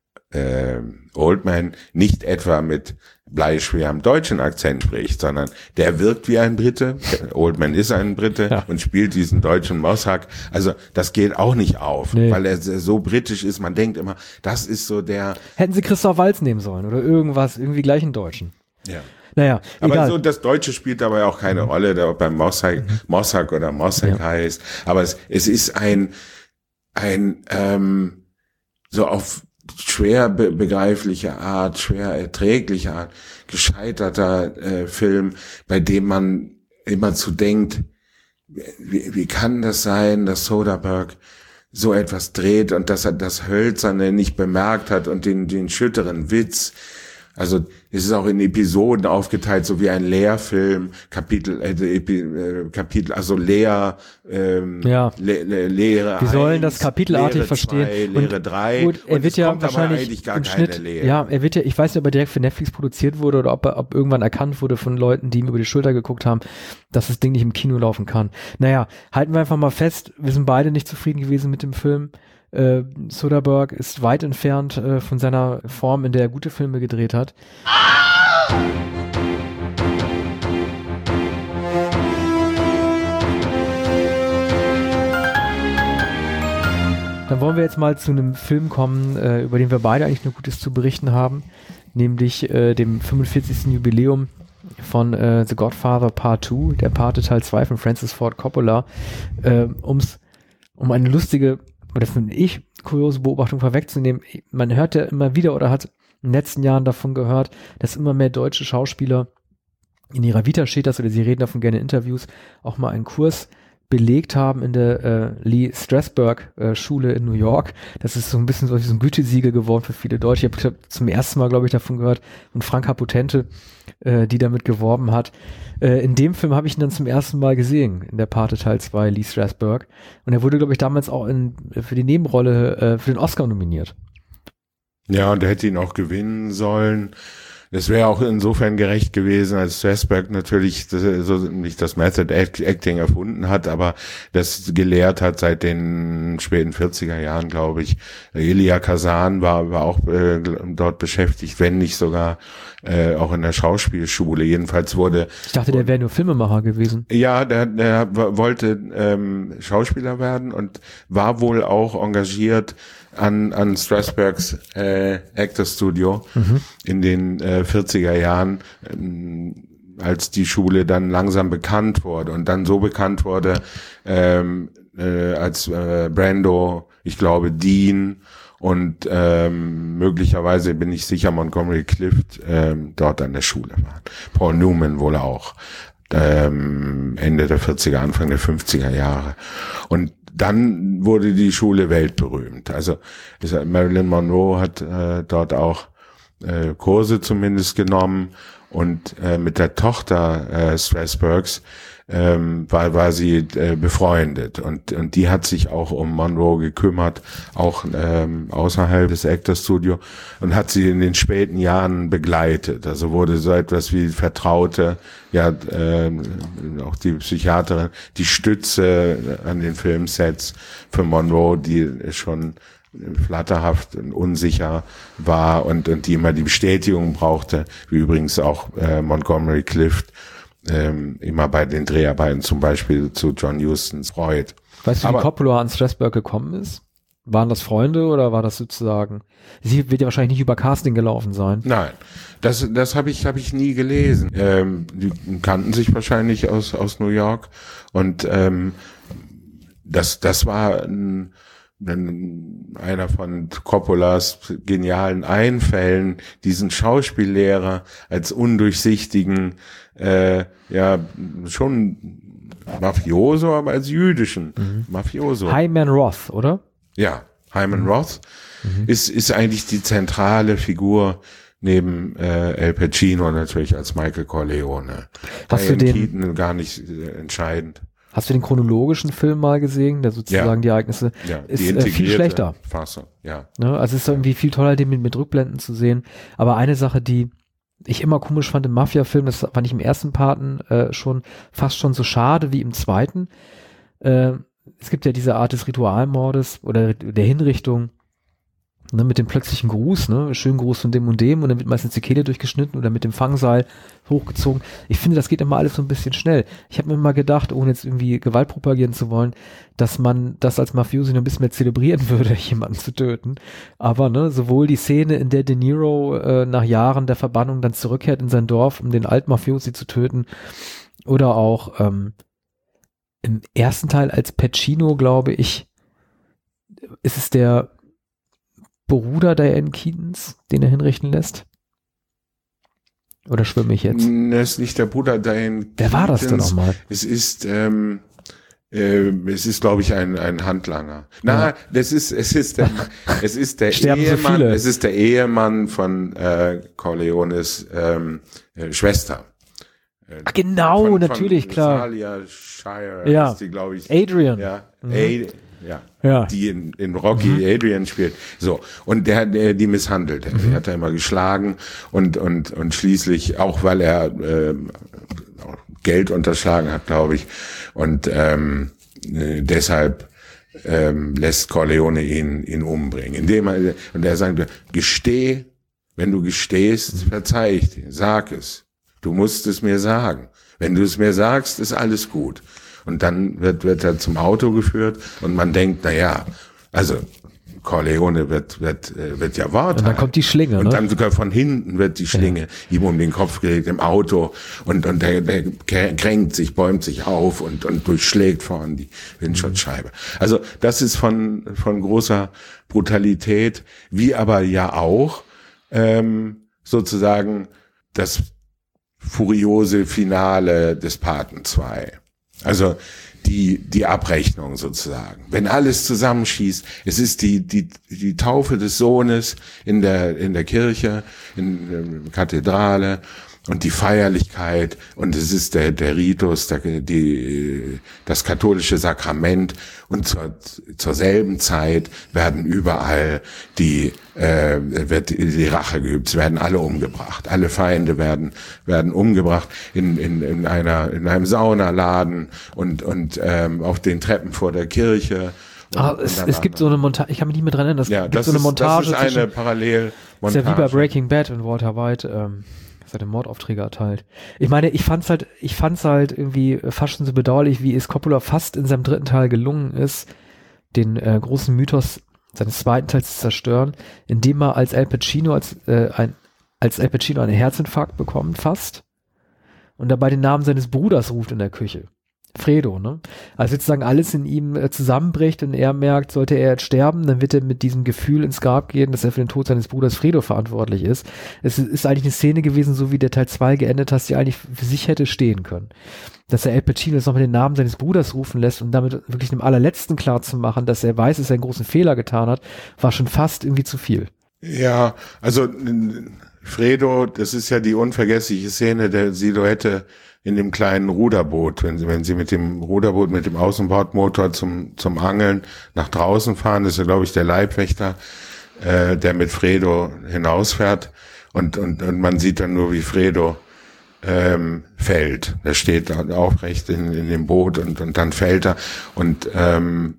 Speaker 2: äh, Oldman nicht etwa mit bleischwerem deutschen Akzent spricht, sondern der wirkt wie ein Brite. Oldman ist ein Brite
Speaker 1: Ja.
Speaker 2: und spielt diesen deutschen Mosshack. Also das geht auch nicht auf,
Speaker 1: Nee.
Speaker 2: weil er so britisch ist. Man denkt immer, das ist so der.
Speaker 1: Hätten sie Christoph Waltz nehmen sollen oder irgendwas, irgendwie gleich einen Deutschen.
Speaker 2: Ja.
Speaker 1: Naja,
Speaker 2: Aber
Speaker 1: egal.
Speaker 2: so das Deutsche spielt dabei auch keine Rolle, der beim Mossack, Mossack oder Mossack
Speaker 1: Ja.
Speaker 2: heißt. Aber es, es ist ein ein ähm, so auf schwer be begreifliche Art, schwer erträgliche Art, gescheiterter äh, Film, bei dem man immer zu denkt, wie, wie kann das sein, dass Soderbergh so etwas dreht und dass er das Hölzerne nicht bemerkt hat und den, den schütteren Witz. Also es ist auch in Episoden aufgeteilt, so wie ein Lehrfilm, Kapitel, äh, Epi, äh, Kapitel, also Lehr, ähm,
Speaker 1: Ja.
Speaker 2: Le, Le, Lehre
Speaker 1: Wir sollen
Speaker 2: eins,
Speaker 1: das kapitelartig
Speaker 2: Lehre
Speaker 1: verstehen.
Speaker 2: zwei,
Speaker 1: Und
Speaker 2: Lehre drei.
Speaker 1: Gut, er
Speaker 2: und
Speaker 1: wird
Speaker 2: es
Speaker 1: ja
Speaker 2: kommt aber
Speaker 1: wahrscheinlich
Speaker 2: eigentlich gar
Speaker 1: im
Speaker 2: keine
Speaker 1: Schnitt,
Speaker 2: Lehre.
Speaker 1: ja, er wird ja, ich weiß nicht, ob er direkt für Netflix produziert wurde oder ob er ob irgendwann erkannt wurde von Leuten, die ihm über die Schulter geguckt haben, dass das Ding nicht im Kino laufen kann. Naja, halten wir einfach mal fest, wir sind beide nicht zufrieden gewesen mit dem Film. Äh, Soderbergh ist weit entfernt äh, von seiner Form, in der er gute Filme gedreht hat. Dann wollen wir jetzt mal zu einem Film kommen, äh, über den wir beide eigentlich nur Gutes zu berichten haben, nämlich äh, dem fünfundvierzigsten Jubiläum von äh, The Godfather Part zwei, der Pate Teil zwei von Francis Ford Coppola, äh, um's, um eine lustige, oder finde ich, kuriose Beobachtung vorwegzunehmen. Man hört ja immer wieder oder hat in den letzten Jahren davon gehört, dass immer mehr deutsche Schauspieler in ihrer Vita steht das, oder sie reden davon gerne in Interviews, auch mal einen Kurs belegt haben in der äh, Lee Strasberg äh, Schule in New York. Das ist so ein bisschen so ein Gütesiegel geworden für viele Deutsche. Ich habe zum ersten Mal, glaube ich, davon gehört, und Franka Potente, äh, die damit geworben hat. Äh, in dem Film habe ich ihn dann zum ersten Mal gesehen, in der Pate Teil zwei, Lee Strasberg. Und er wurde, glaube ich, damals auch in, für die Nebenrolle äh, für den Oscar nominiert.
Speaker 2: Ja, und er hätte ihn auch gewinnen sollen. Das wäre auch insofern gerecht gewesen, als Strasberg natürlich das, so nicht das Method Acting erfunden hat, aber das gelehrt hat seit den späten vierziger Jahren, glaube ich. Elia Kazan war, war auch äh, dort beschäftigt, wenn nicht sogar äh, auch in der Schauspielschule. Jedenfalls wurde...
Speaker 1: Ich dachte, der wäre nur Filmemacher gewesen.
Speaker 2: Ja, der, der wollte ähm, Schauspieler werden und war wohl auch engagiert an an Strasbergs äh, Actor Studio mhm. in den äh, vierziger Jahren, ähm, als die Schule dann langsam bekannt wurde und dann so bekannt wurde, ähm, äh, als äh, Brando, ich glaube Dean und ähm, möglicherweise, bin ich sicher, Montgomery Clift ähm, dort an der Schule waren. Paul Newman wohl auch. Ähm, Ende der vierziger, Anfang der fünfziger Jahre. Und dann wurde die Schule weltberühmt. Also Marilyn Monroe hat äh, dort auch äh, Kurse zumindest genommen und äh, mit der Tochter äh, Strasbergs ähm, war, war sie äh, befreundet und und die hat sich auch um Monroe gekümmert, auch ähm, außerhalb des Actor Studio, und hat sie in den späten Jahren begleitet. Also wurde so etwas wie Vertraute, ja ähm, auch die Psychiaterin, die Stütze an den Filmsets für Monroe, die schon flatterhaft und unsicher war und und die immer die Bestätigung brauchte, wie übrigens auch äh, Montgomery Clift ähm, immer bei den Dreharbeiten zum Beispiel zu John Hustons Freud.
Speaker 1: Weißt du, wie Coppola an Strasberg gekommen ist? Waren das Freunde oder war das sozusagen? Sie wird ja wahrscheinlich nicht über Casting gelaufen sein.
Speaker 2: Nein, das das habe ich habe ich nie gelesen. Ähm, die kannten sich wahrscheinlich aus aus New York und ähm, das das war ein einer von Coppolas genialen Einfällen, diesen Schauspiellehrer als undurchsichtigen, äh, ja, schon Mafioso, aber als jüdischen mhm. Mafioso.
Speaker 1: Hyman Roth, oder?
Speaker 2: Ja, Hyman mhm. Roth mhm. ist ist eigentlich die zentrale Figur neben äh, Al Pacino natürlich als Michael Corleone.
Speaker 1: Hast du den
Speaker 2: Keaton gar nicht äh, entscheidend.
Speaker 1: Hast du den chronologischen Film mal gesehen, der sozusagen ja. die Ereignisse
Speaker 2: ja,
Speaker 1: ist
Speaker 2: die
Speaker 1: äh, viel schlechter.
Speaker 2: Fassung, ja.
Speaker 1: Ne? Also es ist irgendwie viel toller, den mit, mit Rückblenden zu sehen. Aber eine Sache, die ich immer komisch fand im Mafia-Film, das fand ich im ersten Parten äh, schon fast schon so schade wie im zweiten. Äh, es gibt ja diese Art des Ritualmordes oder der Hinrichtung, ne, mit dem plötzlichen Gruß, ne, schönen Gruß von dem und dem, und dann wird meistens die Kehle durchgeschnitten oder mit dem Fangseil hochgezogen. Ich finde, das geht immer alles so ein bisschen schnell. Ich habe mir mal gedacht, ohne jetzt irgendwie Gewalt propagieren zu wollen, dass man das als Mafiosi noch ein bisschen mehr zelebrieren würde, jemanden zu töten. Aber ne, sowohl die Szene, in der De Niro äh, nach Jahren der Verbannung dann zurückkehrt in sein Dorf, um den Alt-Mafiosi zu töten, oder auch ähm, im ersten Teil als Pacino, glaube ich, ist es der Bruder Diane Keatons, den er hinrichten lässt? Oder schwimme ich jetzt?
Speaker 2: Das ist nicht der Bruder Diane Keatons.
Speaker 1: Wer war das denn nochmal?
Speaker 2: Es ist, ähm, äh, es ist, glaube ich, ein ein Handlanger. Na, ja. das ist, es ist der, es ist der Ehemann, so es ist der Ehemann von äh, Corleones ähm, äh, Schwester.
Speaker 1: Äh, Ach, genau, von, natürlich, von klar.
Speaker 2: Talia Shire,
Speaker 1: ja.
Speaker 2: ist die, glaube ich.
Speaker 1: Adrian.
Speaker 2: Ja,
Speaker 1: mhm.
Speaker 2: Ad, ja.
Speaker 1: Ja.
Speaker 2: Die in, in Rocky mhm. Adrian spielt. So. Und der, der die misshandelt. Mhm. Der hat er immer geschlagen und, und, und schließlich, auch weil er, äh, Geld unterschlagen hat, glaube ich. Und, ähm, äh, deshalb, ähm, lässt Corleone ihn, ihn umbringen. Indem er, und er sagt, gesteh, wenn du gestehst, verzeih ich dir. Sag es. Du musst es mir sagen. Wenn du es mir sagst, ist alles gut. Und dann wird, wird er zum Auto geführt und man denkt, na ja, also Corleone wird, wird, wird ja Wort.
Speaker 1: Und dann kommt die Schlinge,
Speaker 2: und
Speaker 1: ne?
Speaker 2: dann sogar von hinten wird die Schlinge ja. ihm um den Kopf gelegt im Auto und, und der, der kränkt sich, bäumt sich auf und, und durchschlägt vorne die Windschutzscheibe. Also das ist von, von großer Brutalität, wie aber ja auch, ähm, sozusagen das furiose Finale des Paten zwei. Also die die Abrechnung sozusagen. Wenn alles zusammenschießt, es ist die die die Taufe des Sohnes in der in der Kirche, in der Kathedrale und die Feierlichkeit und es ist der der Ritus, der, die das katholische Sakrament und zur zur selben Zeit werden überall die äh, wird die Rache geübt, es werden alle umgebracht, alle Feinde werden werden umgebracht in in in einer in einem Saunaladen und und ähm, auf den Treppen vor der Kirche.
Speaker 1: Ah, es, es gibt so eine Montage, ich kann mich nicht mehr dran erinnern, es
Speaker 2: ja,
Speaker 1: gibt
Speaker 2: das
Speaker 1: so eine
Speaker 2: ist,
Speaker 1: Montage.
Speaker 2: Das ist eine Parallelmontage.
Speaker 1: Ist ja wie bei Breaking Bad und Walter White ähm, seine Mordaufträge erteilt. Ich meine, ich fand's halt, ich fand's halt irgendwie fast schon so bedauerlich, wie es Coppola fast in seinem dritten Teil gelungen ist, den äh, großen Mythos seines zweiten Teils zu zerstören, indem er als Al Pacino als äh, ein als Al Pacino einen Herzinfarkt bekommt, fast, und dabei den Namen seines Bruders ruft in der Küche. Fredo, ne? Also sozusagen alles in ihm äh, zusammenbricht und er merkt, sollte er jetzt sterben, dann wird er mit diesem Gefühl ins Grab gehen, dass er für den Tod seines Bruders Fredo verantwortlich ist. Es ist eigentlich eine Szene gewesen, so wie der Teil zwei geendet hat, die eigentlich für sich hätte stehen können. Dass er Al Pacino jetzt nochmal den Namen seines Bruders rufen lässt und damit wirklich dem allerletzten klar zu machen, dass er weiß, dass er einen großen Fehler getan hat, war schon fast irgendwie zu viel.
Speaker 2: Ja, also Fredo, das ist ja die unvergessliche Szene der Silhouette in dem kleinen Ruderboot, wenn sie, wenn sie mit dem Ruderboot, mit dem Außenbordmotor zum, zum Angeln nach draußen fahren, das ist ja, glaube ich, der Leibwächter, äh, der mit Fredo hinausfährt und, und, und man sieht dann nur, wie Fredo, ähm, fällt. Er steht aufrecht in, in dem Boot und, und dann fällt er und, ähm,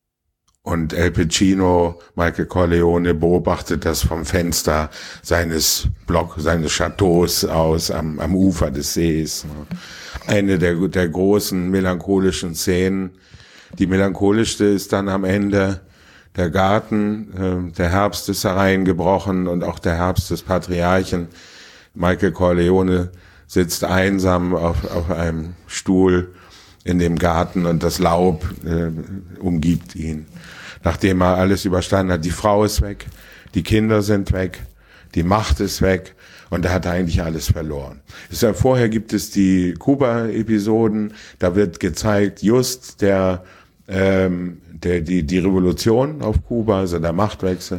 Speaker 2: Und Al Pacino, Michael Corleone, beobachtet das vom Fenster seines Block, seines Chateaus aus am, am Ufer des Sees. Eine der, der großen melancholischen Szenen. Die melancholischste ist dann am Ende der Garten. Der Herbst ist hereingebrochen und auch der Herbst des Patriarchen. Michael Corleone sitzt einsam auf, auf einem Stuhl in dem Garten und das Laub äh, umgibt ihn. Nachdem er alles überstanden hat, die Frau ist weg, die Kinder sind weg, die Macht ist weg und er hat eigentlich alles verloren. Ist ja, vorher gibt es die Kuba-Episoden, da wird gezeigt, just der, ähm, der die die Revolution auf Kuba, also der Machtwechsel,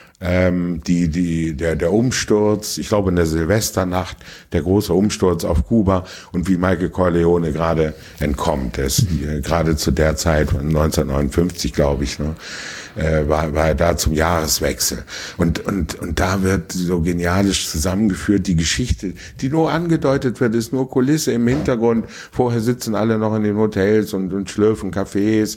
Speaker 2: ähm, die die der der Umsturz, ich glaube in der Silvesternacht, der große Umsturz auf Kuba und wie Michael Corleone gerade entkommt. Er ist äh, gerade zu der Zeit, neunzehnhundertneunundfünfzig, glaube ich, ne, äh, war war er da zum Jahreswechsel und und und da wird so genialisch zusammengeführt die Geschichte, die nur angedeutet wird, ist nur Kulisse im Hintergrund. Vorher sitzen alle noch in den Hotels und und schlürfen Cafés.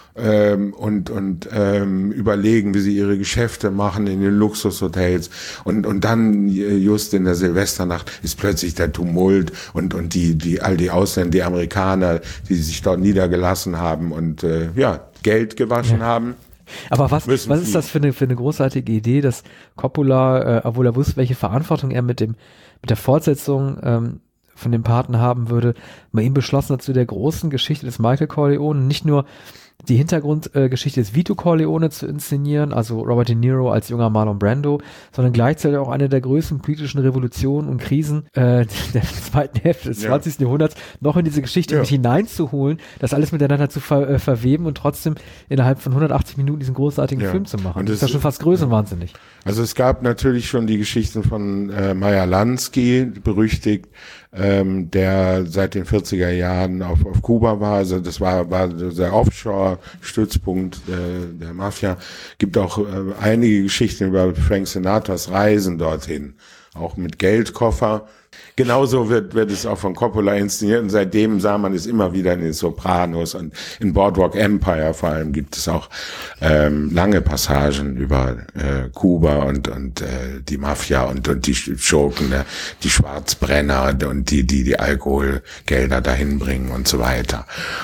Speaker 2: Ähm, und und ähm, überlegen, wie sie ihre Geschäfte machen in den Luxushotels und und dann just in der Silvesternacht ist plötzlich der Tumult und und die die all die Ausländer, die Amerikaner, die sich dort niedergelassen haben und äh, ja Geld gewaschen ja. haben.
Speaker 1: Aber was was ist das für eine für eine großartige Idee, dass Coppola, äh, obwohl er wusste, welche Verantwortung er mit dem mit der Fortsetzung ähm, von dem Paten haben würde, bei ihm beschlossen hat, zu der großen Geschichte des Michael Corleone nicht nur die Hintergrundgeschichte äh, des Vito Corleone zu inszenieren, also Robert De Niro als junger Marlon Brando, sondern gleichzeitig auch eine der größten politischen Revolutionen und Krisen äh, der zweiten Hälfte des ja. zwanzigsten Jahrhunderts noch in diese Geschichte ja. mit hineinzuholen, das alles miteinander zu ver äh, verweben und trotzdem innerhalb von hundertachtzig Minuten diesen großartigen ja. Film zu machen. Und das ist ja schon fast größenwahnsinnig.
Speaker 2: Also es gab natürlich schon die Geschichten von äh, Meyer Lansky, berüchtigt, ähm, der seit den vierziger Jahren auf, auf Kuba war, also das war, war der Offshore-Stützpunkt äh, der Mafia. Gibt auch äh, einige Geschichten über Frank Sinatras Reisen dorthin, auch mit Geldkoffer. Genauso wird, wird es auch von Coppola inszeniert und seitdem sah man es immer wieder in den Sopranos und in Boardwalk Empire vor allem gibt es auch ähm, lange Passagen über äh, Kuba und und äh, die Mafia und und die Schurken, die Schwarzbrenner und die die die Alkoholgelder dahin bringen und so weiter.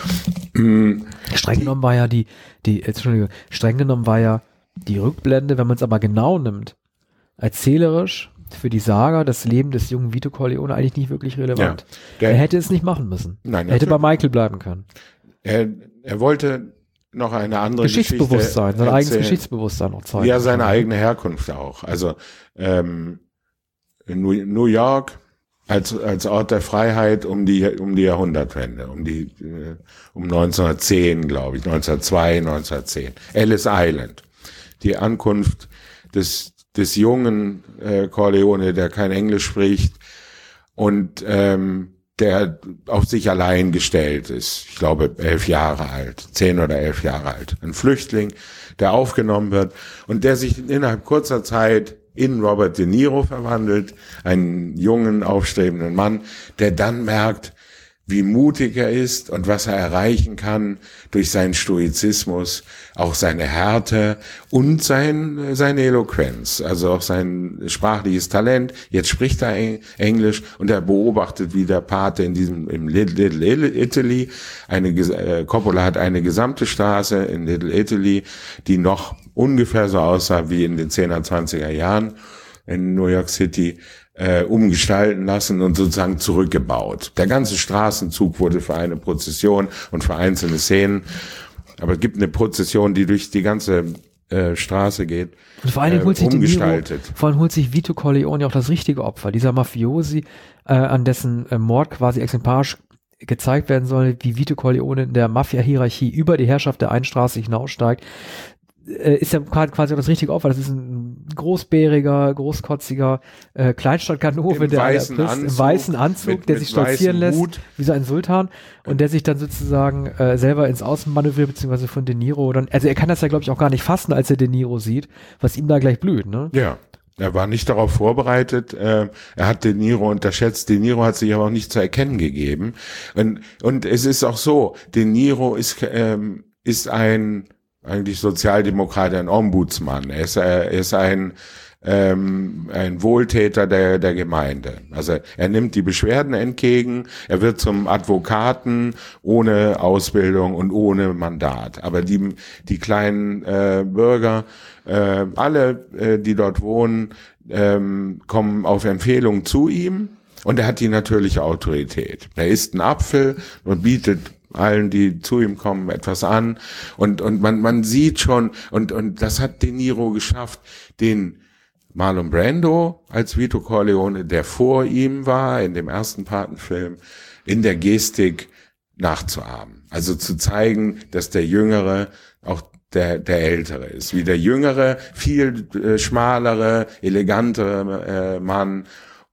Speaker 1: Mhm. Streng genommen war ja die die Entschuldigung, streng genommen war ja die Rückblende, wenn man es aber genau nimmt, erzählerisch für die Saga, das Leben des jungen Vito Corleone eigentlich nicht wirklich relevant. Ja, der, er hätte es nicht machen müssen.
Speaker 2: Nein,
Speaker 1: er hätte bei Michael bleiben können.
Speaker 2: Er, er wollte noch eine andere
Speaker 1: Geschichtsbewusstsein,
Speaker 2: Geschichte
Speaker 1: sein eigenes Geschichtsbewusstsein noch zeigen.
Speaker 2: Ja, seine eigene Herkunft auch. Also ähm, in New York als als Ort der Freiheit um die um die Jahrhundertwende, um die äh, um neunzehnhundertzehn, glaube ich, neunzehnhundertzwei, neunzehnhundertzehn. Ellis Island, die Ankunft des des jungen äh, Corleone, der kein Englisch spricht und ähm, der auf sich allein gestellt ist. Ich glaube, elf Jahre alt, zehn oder elf Jahre alt. Ein Flüchtling, der aufgenommen wird und der sich innerhalb kurzer Zeit in Robert De Niro verwandelt, einen jungen, aufstrebenden Mann, der dann merkt, wie mutig er ist und was er erreichen kann durch seinen Stoizismus, auch seine Härte und sein, seine Eloquenz, also auch sein sprachliches Talent. Jetzt spricht er Englisch und er beobachtet, wie der Pate in diesem, im Little, Little Italy, eine, äh, Coppola hat eine gesamte Straße in Little Italy, die noch ungefähr so aussah wie in den zehner, zwanziger Jahren in New York City, äh, umgestalten lassen und sozusagen zurückgebaut. Der ganze Straßenzug wurde für eine Prozession und für einzelne Szenen, aber es gibt eine Prozession, die durch die ganze äh, Straße geht,
Speaker 1: und vor allen Dingen
Speaker 2: äh,
Speaker 1: holt sich
Speaker 2: umgestaltet.
Speaker 1: Niro, vor allem holt sich Vito Corleone auch das richtige Opfer, dieser Mafiosi, äh, an dessen äh, Mord quasi exemplarisch gezeigt werden soll, wie Vito Corleone in der Mafia-Hierarchie über die Herrschaft der einen Straße hinaussteigt. Ist ja quasi auch das richtige Opfer. Das ist ein großbäriger, großkotziger äh, Kleinstadtganove, der
Speaker 2: weißen
Speaker 1: Anzug, im weißen Anzug,
Speaker 2: mit,
Speaker 1: der
Speaker 2: mit
Speaker 1: sich stolzieren lässt,
Speaker 2: Hut.
Speaker 1: wie so ein Sultan, und der sich dann sozusagen äh, selber ins Außen manövriert, beziehungsweise von De Niro dann, also er kann das ja, glaube ich, auch gar nicht fassen, als er De Niro sieht, was ihm da gleich blüht, ne?
Speaker 2: Ja. Er war nicht darauf vorbereitet. Äh, er hat De Niro unterschätzt. De Niro hat sich aber auch nicht zu erkennen gegeben. Und, und es ist auch so, De Niro ist, ähm, ist ein eigentlich Sozialdemokrat, ein Ombudsmann. Er ist, er ist ein, ähm, ein Wohltäter der, der Gemeinde. Also er nimmt die Beschwerden entgegen, er wird zum Advokaten ohne Ausbildung und ohne Mandat. Aber die, die kleinen äh, Bürger, äh, alle, äh, die dort wohnen, ähm, kommen auf Empfehlung zu ihm. Und er hat die natürliche Autorität. Er isst einen Apfel und bietet allen, die zu ihm kommen, etwas an. Und, und man, man sieht schon, und, und das hat De Niro geschafft, den Marlon Brando als Vito Corleone, der vor ihm war, in dem ersten Patenfilm, in der Gestik nachzuahmen. Also zu zeigen, dass der Jüngere auch der, der Ältere ist. Wie der Jüngere, viel äh, schmalere, elegantere äh, Mann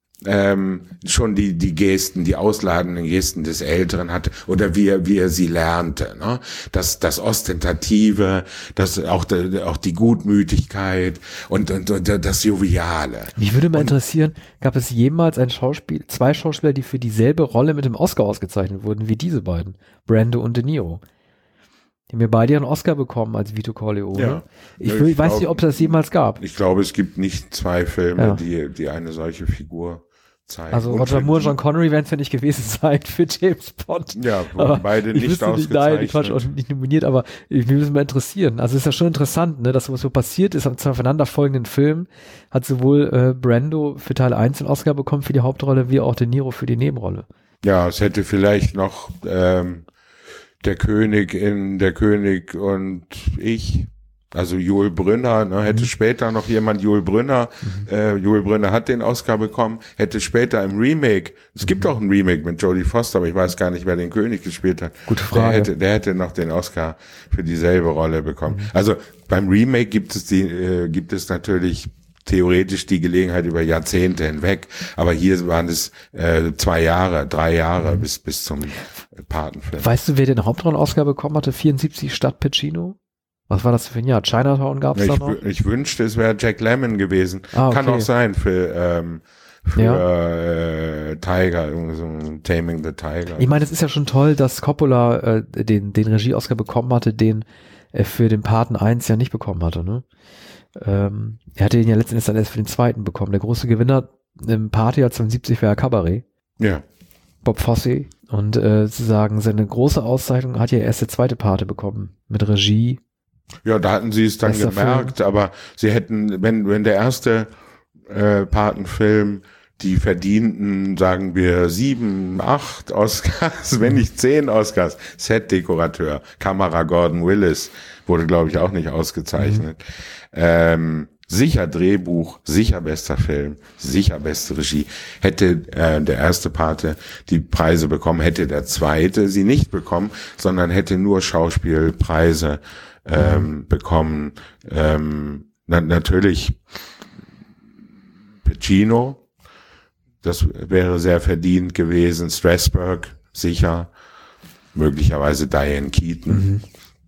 Speaker 2: ähm, schon die die Gesten, die ausladenden Gesten des Älteren hatte, oder wie er wie er sie lernte, ne? Das das Ostentative, das auch der, auch die Gutmütigkeit und, und und das Joviale.
Speaker 1: Mich würde mal
Speaker 2: und,
Speaker 1: interessieren, gab es jemals ein Schauspiel, zwei Schauspieler, die für dieselbe Rolle mit dem Oscar ausgezeichnet wurden wie diese beiden, Brando und De Niro? Die haben wir beide einen Oscar bekommen als Vito Corleone.
Speaker 2: Ja.
Speaker 1: Ich,
Speaker 2: ich
Speaker 1: will, weiß
Speaker 2: glaub,
Speaker 1: nicht, ob es das jemals gab.
Speaker 2: Ich glaube, es gibt nicht zwei Filme,
Speaker 1: ja.
Speaker 2: die die eine solche Figur zeigen.
Speaker 1: Also Roger Moore und John Connery werden es ja nicht gewesen sein für James Bond.
Speaker 2: Ja, wurden beide nicht
Speaker 1: ausgezeichnet. Nicht, nein, ich war auch nicht nominiert, aber mich würde es mal interessieren. Also es ist ja schon interessant, ne, dass sowas so passiert ist. Am zwei aufeinanderfolgenden Filmen hat sowohl äh, Brando für Teil eins den Oscar bekommen für die Hauptrolle, wie auch De Niro für die Nebenrolle.
Speaker 2: Ja, es hätte vielleicht noch ähm, der König in Der König und ich, also Joel Brünner, ne, hätte mhm. später noch jemand Joel Brünner, mhm. äh, Joel Brünner hat den Oscar bekommen, hätte später im Remake, es mhm. gibt auch ein Remake mit Jodie Foster, aber ich weiß gar nicht, wer den König gespielt hat.
Speaker 1: Gute Frage.
Speaker 2: Der hätte, der hätte noch den Oscar für dieselbe Rolle bekommen. Mhm. Also beim Remake gibt es die, äh, gibt es natürlich theoretisch die Gelegenheit über Jahrzehnte hinweg, aber hier waren es äh, zwei Jahre, drei Jahre mhm. bis bis zum Patenfilm.
Speaker 1: Weißt du, wer den Hauptrollen-Oscar bekommen hatte? vierundsiebzig statt Pacino? Was war das für ein Jahr? Chinatown gab es
Speaker 2: ja,
Speaker 1: da noch?
Speaker 2: Ich, ich wünschte, es wäre Jack Lemmon gewesen.
Speaker 1: Ah, okay.
Speaker 2: Kann auch sein für ähm, für
Speaker 1: ja.
Speaker 2: äh, Tiger, so ein Taming the Tiger.
Speaker 1: Ich meine, es ist ja schon toll, dass Coppola äh, den den Regie-Oscar bekommen hatte, den er für den Paten eins ja nicht bekommen hatte, ne? Ähm, er hatte ihn ja letztendlich dann erst für den zweiten bekommen. Der große Gewinner im Party zweiundsiebzig war ja Cabaret.
Speaker 2: Ja.
Speaker 1: Bob Fosse. Und äh, sozusagen seine große Auszeichnung hat ja erst der zweite Pate bekommen. Mit Regie.
Speaker 2: Ja, da hatten sie es dann gemerkt, Film. Aber sie hätten, wenn wenn der erste äh, Patenfilm die verdienten, sagen wir, sieben, acht Oscars, wenn nicht zehn Oscars, Set-Dekorateur, Kamera Gordon Willis, wurde, glaube ich, auch nicht ausgezeichnet. Mhm. Ähm, sicher Drehbuch, sicher bester Film, sicher beste Regie. Hätte äh, der erste Pate die Preise bekommen, hätte der zweite sie nicht bekommen, sondern hätte nur Schauspielpreise ähm, bekommen. Ähm, na, natürlich Pacino, das wäre sehr verdient gewesen. Strasberg, sicher. Möglicherweise Diane Keaton.
Speaker 1: Mhm.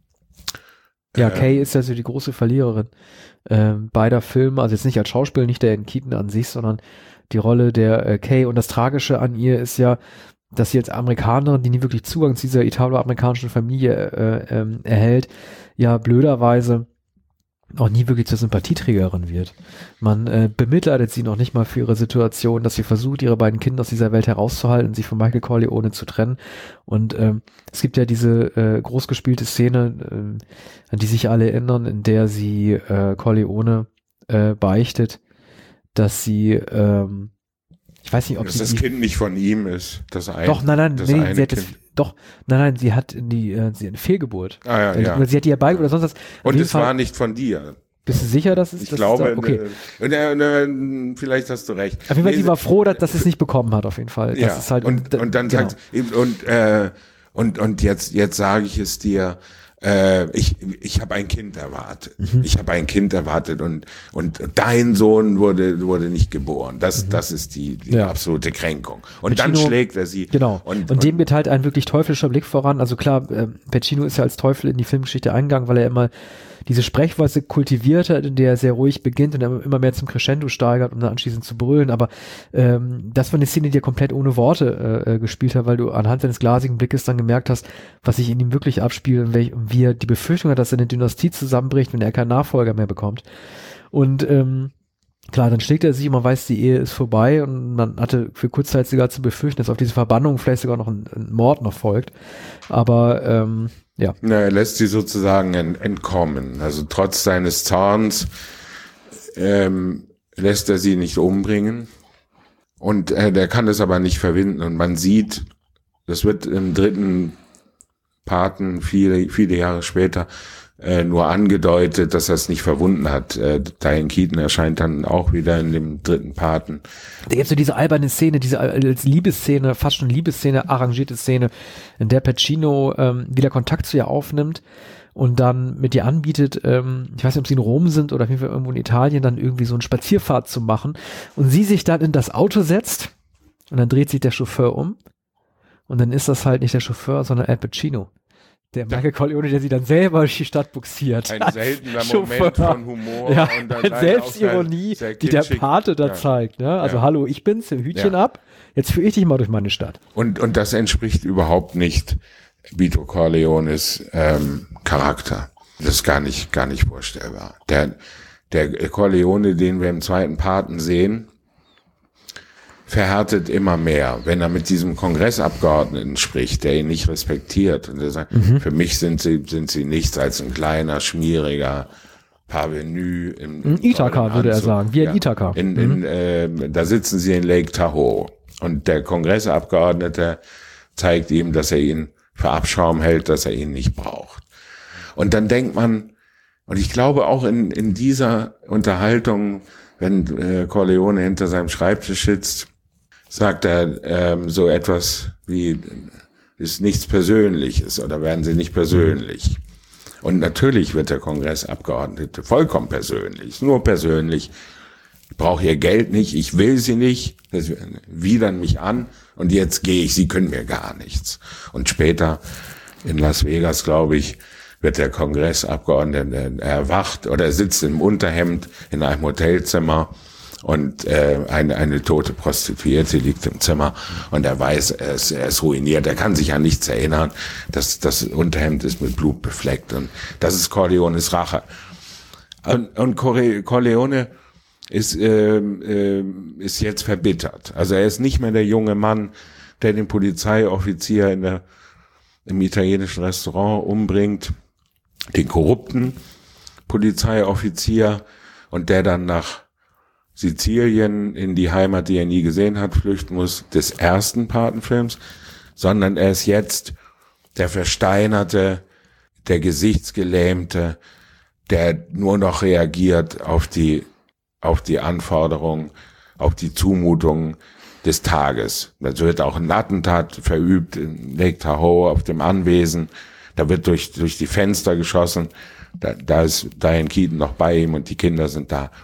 Speaker 1: Ja, ähm, Kay ist also die große Verliererin ähm, beider Filme, also jetzt nicht als Schauspieler, nicht Diane Keaton an sich, sondern die Rolle der äh, Kay. Und das Tragische an ihr ist ja, dass sie als Amerikanerin, die nie wirklich Zugang zu dieser italo-amerikanischen Familie äh, ähm, erhält, ja blöderweise auch nie wirklich zur Sympathieträgerin wird. Man äh, bemitleidet sie noch nicht mal für ihre Situation, dass sie versucht, ihre beiden Kinder aus dieser Welt herauszuhalten, sich von Michael Corleone zu trennen. Und ähm, es gibt ja diese äh, groß gespielte Szene, äh, an die sich alle erinnern, in der sie äh, Corleone äh, beichtet, dass sie ähm, ich weiß nicht, ob
Speaker 2: dass
Speaker 1: sie
Speaker 2: das
Speaker 1: die,
Speaker 2: Kind nicht von ihm ist. Das ein,
Speaker 1: doch, nein, nein,
Speaker 2: das
Speaker 1: nee,
Speaker 2: eine
Speaker 1: sie hat
Speaker 2: kind.
Speaker 1: das, doch, nein, nein, sie hat in die, äh, sie hat eine Fehlgeburt.
Speaker 2: Ah, ja,
Speaker 1: äh,
Speaker 2: ja.
Speaker 1: Oder sie hat die herbei oder sonst was.
Speaker 2: Und es war nicht von dir.
Speaker 1: Bist du sicher, dass es
Speaker 2: Ich
Speaker 1: das
Speaker 2: glaube,
Speaker 1: ist? Okay.
Speaker 2: Ne, ne, ne, vielleicht hast du recht.
Speaker 1: Auf jeden Fall,
Speaker 2: Nee,
Speaker 1: sie war froh, dass, dass sie es nicht bekommen hat, auf jeden Fall. Das
Speaker 2: ja,
Speaker 1: ist halt,
Speaker 2: und, und dann
Speaker 1: genau.
Speaker 2: sagt und, äh, und, und jetzt, jetzt sage ich es dir, äh, ich, ich habe ein Kind erwartet. Mhm. Ich habe ein Kind erwartet und, und dein Sohn wurde, wurde nicht geboren. Das, mhm. das ist die, die ja. absolute Kränkung. Und Pacino, dann schlägt er sie.
Speaker 1: Genau. Und, und dem geht halt ein wirklich teuflischer Blick voran. Also klar, äh, Pacino ist ja als Teufel in die Filmgeschichte eingegangen, weil er immer diese Sprechweise kultiviert hat, in der er sehr ruhig beginnt und dann immer mehr zum Crescendo steigert, um dann anschließend zu brüllen. Aber ähm, das war eine Szene, die er komplett ohne Worte äh, gespielt hat, weil du anhand seines glasigen Blickes dann gemerkt hast, was sich in ihm wirklich abspielt und welch, wie er die Befürchtung hat, dass seine Dynastie zusammenbricht, wenn er keinen Nachfolger mehr bekommt. Und ähm, klar, dann schlägt er sich, man weiß, die Ehe ist vorbei und man hatte für kurzzeit sogar zu befürchten, dass auf diese Verbannung vielleicht sogar noch ein, ein Mord noch folgt. Aber ähm, ja.
Speaker 2: Na, er lässt sie sozusagen ent- entkommen. Also trotz seines Zorns ähm, lässt er sie nicht umbringen. Und äh, der kann es aber nicht verwinden. Und man sieht, das wird im dritten Paten viele, viele Jahre später äh, nur angedeutet, dass er es nicht verwunden hat. Äh, Diane Keaton erscheint dann auch wieder in dem dritten Paten.
Speaker 1: Da gibt es so diese alberne Szene, diese als Liebesszene, fast schon Liebesszene, arrangierte Szene, in der Pacino ähm, wieder Kontakt zu ihr aufnimmt und dann mit ihr anbietet, ähm, ich weiß nicht, ob sie in Rom sind oder auf jeden Fall irgendwo in Italien, dann irgendwie so eine Spazierfahrt zu machen und sie sich dann in das Auto setzt und dann dreht sich der Chauffeur um und dann ist das halt nicht der Chauffeur, sondern Al Pacino. Der Michael Corleone, der sie dann selber durch die Stadt buxiert.
Speaker 2: Ein seltener Moment von Humor.
Speaker 1: Ja,
Speaker 2: und dann
Speaker 1: Selbstironie, die der Pate da ja. zeigt. Ne? Also ja. Hallo, ich bin's, Hütchen ja. ab, jetzt führe ich dich mal durch meine Stadt.
Speaker 2: Und und das entspricht überhaupt nicht Vito Corleones ähm, Charakter. Das ist gar nicht, gar nicht vorstellbar. Der, der Corleone, den wir im zweiten Paten sehen, verhärtet immer mehr, wenn er mit diesem Kongressabgeordneten spricht, der ihn nicht respektiert. Und er sagt, mhm. für mich sind sie, sind sie nichts als ein kleiner, schmieriger Parvenu. Im,
Speaker 1: ein Ithaka, würde er sagen, wie ein ja, Ithaka.
Speaker 2: In, in, mhm. äh, da sitzen sie in Lake Tahoe. Und der Kongressabgeordnete zeigt ihm, dass er ihn für Abschaum hält, dass er ihn nicht braucht. Und dann denkt man, und ich glaube auch in, in dieser Unterhaltung, wenn äh, Corleone hinter seinem Schreibtisch sitzt, sagt er ähm, so etwas wie, ist nichts Persönliches oder werden Sie nicht persönlich. Und natürlich wird der Kongressabgeordnete vollkommen persönlich, nur persönlich. Ich brauche Ihr Geld nicht, ich will Sie nicht, das widern mich an und jetzt gehe ich, Sie können mir gar nichts. Und später in Las Vegas, glaube ich, wird der Kongressabgeordnete erwacht oder sitzt im Unterhemd in einem Hotelzimmer und äh, eine, eine tote Prostituierte liegt im Zimmer und er weiß, er ist, er ist ruiniert, er kann sich an nichts erinnern, das, das Unterhemd ist mit Blut befleckt und das ist Corleones Rache. Und, und Corleone ist, äh, äh, ist jetzt verbittert. Also er ist nicht mehr der junge Mann, der den Polizeioffizier in der, im italienischen Restaurant umbringt, den korrupten Polizeioffizier und der dann nach Sizilien in die Heimat, die er nie gesehen hat, flüchten muss, des ersten Patenfilms, sondern er ist jetzt der Versteinerte, der Gesichtsgelähmte, der nur noch reagiert auf die auf die Anforderungen, auf die Zumutungen des Tages. Da wird auch ein Attentat verübt in Lake Tahoe auf dem Anwesen. Da wird durch durch die Fenster geschossen. Da, da ist Diane Keaton noch bei ihm und die Kinder sind da.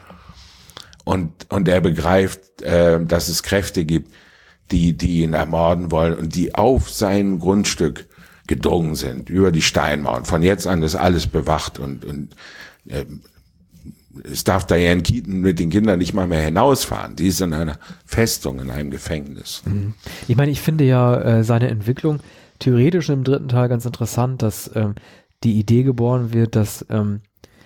Speaker 2: Und und er begreift, äh, dass es Kräfte gibt, die die ihn ermorden wollen und die auf sein Grundstück gedrungen sind über die Steinmauern. Von jetzt an ist alles bewacht und und äh, es darf Diane Keaton mit den Kindern nicht mal mehr hinausfahren. Die ist in einer Festung, in einem Gefängnis.
Speaker 1: Ich meine, ich finde ja äh, seine Entwicklung theoretisch im dritten Teil ganz interessant, dass ähm, die Idee geboren wird, dass ähm,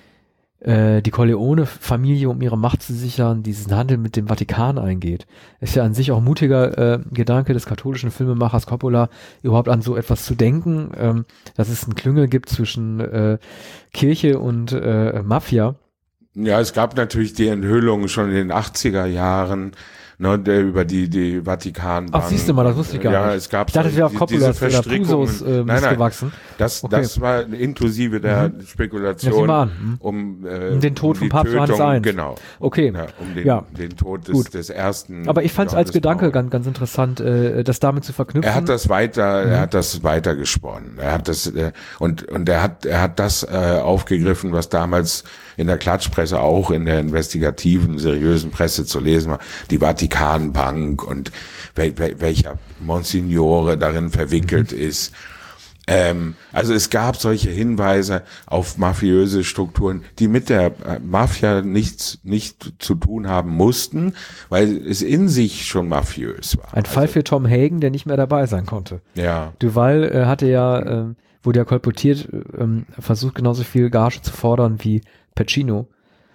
Speaker 1: äh, die Corleone-Familie, um ihre Macht zu sichern, diesen Handel mit dem Vatikan eingeht. Ist ja an sich auch ein mutiger äh, Gedanke des katholischen Filmemachers Coppola, überhaupt an so etwas zu denken, ähm, dass es einen Klüngel gibt zwischen äh, Kirche und äh, Mafia.
Speaker 2: Ja, es gab natürlich die Enthüllung schon in den achtziger Jahren, ne, der, über die die Vatikanbank.
Speaker 1: Ach, siehst du mal, das wusste ich gar
Speaker 2: ja,
Speaker 1: nicht.
Speaker 2: Es gab
Speaker 1: ich dachte, es wäre auf Coppolas oder Pusos äh,
Speaker 2: nein, nein,
Speaker 1: gewachsen.
Speaker 2: Das,
Speaker 1: okay.
Speaker 2: das war inklusive der
Speaker 1: mhm.
Speaker 2: Spekulation
Speaker 1: ja, mhm.
Speaker 2: um, äh,
Speaker 1: um den Tod
Speaker 2: um
Speaker 1: von Papst Johannes der Erste.
Speaker 2: Genau.
Speaker 1: Okay.
Speaker 2: Ja, um den,
Speaker 1: ja.
Speaker 2: den Tod des, des ersten.
Speaker 1: Aber ich fand es als Gedanke ganz, ganz interessant, äh, das damit zu verknüpfen.
Speaker 2: Er hat das weiter,
Speaker 1: mhm.
Speaker 2: er hat das weiter gesponnen. Er hat das äh, und und er hat er hat das äh, aufgegriffen, was damals in der Klatschpresse, auch in der investigativen, seriösen Presse zu lesen war, die Vatikanbank und wel, wel, welcher Monsignore darin verwickelt mhm. ist. Ähm, also es gab solche Hinweise auf mafiöse Strukturen, die mit der äh, Mafia nichts nicht zu tun haben mussten, weil es in sich schon mafiös war.
Speaker 1: Ein Fall
Speaker 2: also,
Speaker 1: für Tom Hagen, der nicht mehr dabei sein konnte.
Speaker 2: Ja.
Speaker 1: Duval äh, hatte ja, äh, wurde ja kolportiert, äh, versucht genauso viel Gage zu fordern wie Pacino.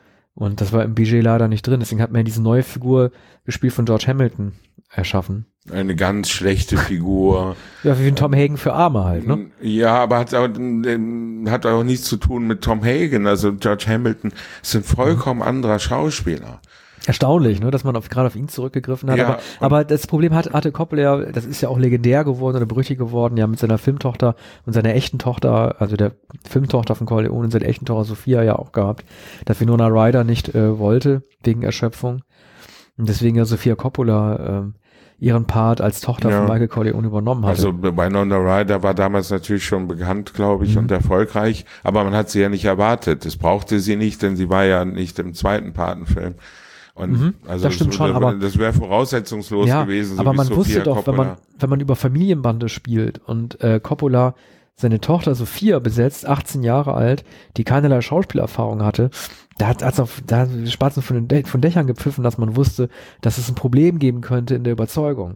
Speaker 1: Und das war im Budget leider nicht drin. Deswegen hat man ja diese neue Figur gespielt von George Hamilton erschaffen.
Speaker 2: Eine ganz schlechte Figur.
Speaker 1: Ja, wie ein Tom Hagen für Arme halt, ne?
Speaker 2: Ja, aber hat auch, hat auch nichts zu tun mit Tom Hagen. Also George Hamilton ist ein vollkommen mhm. anderer Schauspieler.
Speaker 1: Erstaunlich, ne, dass man auf, gerade auf ihn zurückgegriffen hat.
Speaker 2: Ja,
Speaker 1: aber, aber das Problem hat, hatte Coppola, das ist ja auch legendär geworden oder berüchtigt geworden, ja, mit seiner Filmtochter und seiner echten Tochter, also der Filmtochter von Corleone und seiner echten Tochter Sophia ja auch gehabt, dass Winona Ryder nicht äh, wollte, wegen Erschöpfung. Und deswegen ja Sophia Coppola äh, ihren Part als Tochter ja. von Michael Corleone übernommen hatte.
Speaker 2: Also Winona Ryder war damals natürlich schon bekannt, glaube ich, mhm. und erfolgreich, aber man hat sie ja nicht erwartet. Das brauchte sie nicht, denn sie war ja nicht im zweiten Patenfilm. Und
Speaker 1: mhm,
Speaker 2: also
Speaker 1: das stimmt
Speaker 2: das,
Speaker 1: schon, aber
Speaker 2: das wäre voraussetzungslos
Speaker 1: ja,
Speaker 2: gewesen. So
Speaker 1: aber
Speaker 2: wie
Speaker 1: man
Speaker 2: Sofia
Speaker 1: wusste doch,
Speaker 2: Coppola.
Speaker 1: wenn man wenn man über Familienbande spielt und äh, Coppola seine Tochter Sophia besetzt, achtzehn Jahre alt, die keinerlei Schauspielerfahrung hatte, da hat es auf da hat die Spatzen von den Dä- von Dächern gepfiffen, dass man wusste, dass es ein Problem geben könnte in der Überzeugung.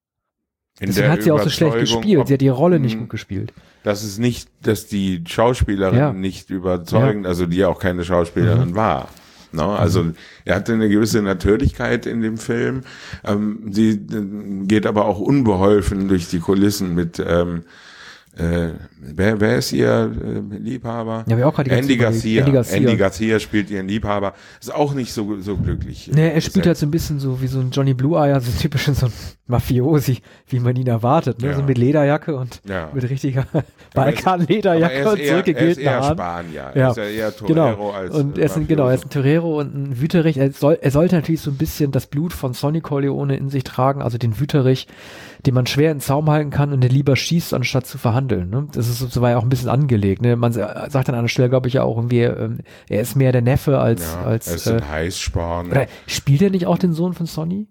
Speaker 2: In
Speaker 1: Deswegen
Speaker 2: der
Speaker 1: hat sie auch so schlecht gespielt.
Speaker 2: Ob,
Speaker 1: sie hat ihre Rolle nicht gut gespielt.
Speaker 2: Das ist nicht, dass die Schauspielerin
Speaker 1: Ja.
Speaker 2: nicht überzeugend,
Speaker 1: Ja.
Speaker 2: also die ja auch keine Schauspielerin
Speaker 1: Mhm.
Speaker 2: war. No, also mhm. er hatte eine gewisse Natürlichkeit in dem Film. Ähm, sie äh, geht aber auch unbeholfen durch die Kulissen mit ähm, äh, wer, wer ist ihr äh, Liebhaber?
Speaker 1: Ja, wir auch gerade die ganze
Speaker 2: Andy
Speaker 1: Zeit
Speaker 2: Garcia.
Speaker 1: Andy Garcia.
Speaker 2: Andy Garcia spielt ihren Liebhaber. Ist auch nicht so so glücklich.
Speaker 1: Nee, er spielt
Speaker 2: Sehr-
Speaker 1: halt so ein bisschen so wie so ein Johnny Blue Eye, also typisch so ein Mafiosi, wie man ihn erwartet, ne?
Speaker 2: Ja.
Speaker 1: So mit Lederjacke und
Speaker 2: Ja.
Speaker 1: mit richtiger
Speaker 2: Aber
Speaker 1: Balkan-Lederjacke
Speaker 2: er ist
Speaker 1: und
Speaker 2: eher, er ist
Speaker 1: zurückgegelten
Speaker 2: eher
Speaker 1: Haaren.
Speaker 2: Spanier.
Speaker 1: Ja.
Speaker 2: Er ist ja eher Torero
Speaker 1: Genau.
Speaker 2: als
Speaker 1: Und er ist ein, genau, er ist ein Torero und ein Wüterich. Er, soll, er sollte natürlich so ein bisschen das Blut von Sonny Corleone in sich tragen, also den Wüterich, den man schwer in Zaum halten kann und der lieber schießt, anstatt zu verhandeln. Ne? Das ist so war ja auch ein bisschen angelegt. Ne? Man sagt an einer Stelle, glaube ich, ja auch irgendwie, ähm, er ist mehr der Neffe als
Speaker 2: ja,
Speaker 1: als
Speaker 2: er ist
Speaker 1: äh,
Speaker 2: ein Heißsporn.
Speaker 1: oder spielt er nicht auch den Sohn von Sonny?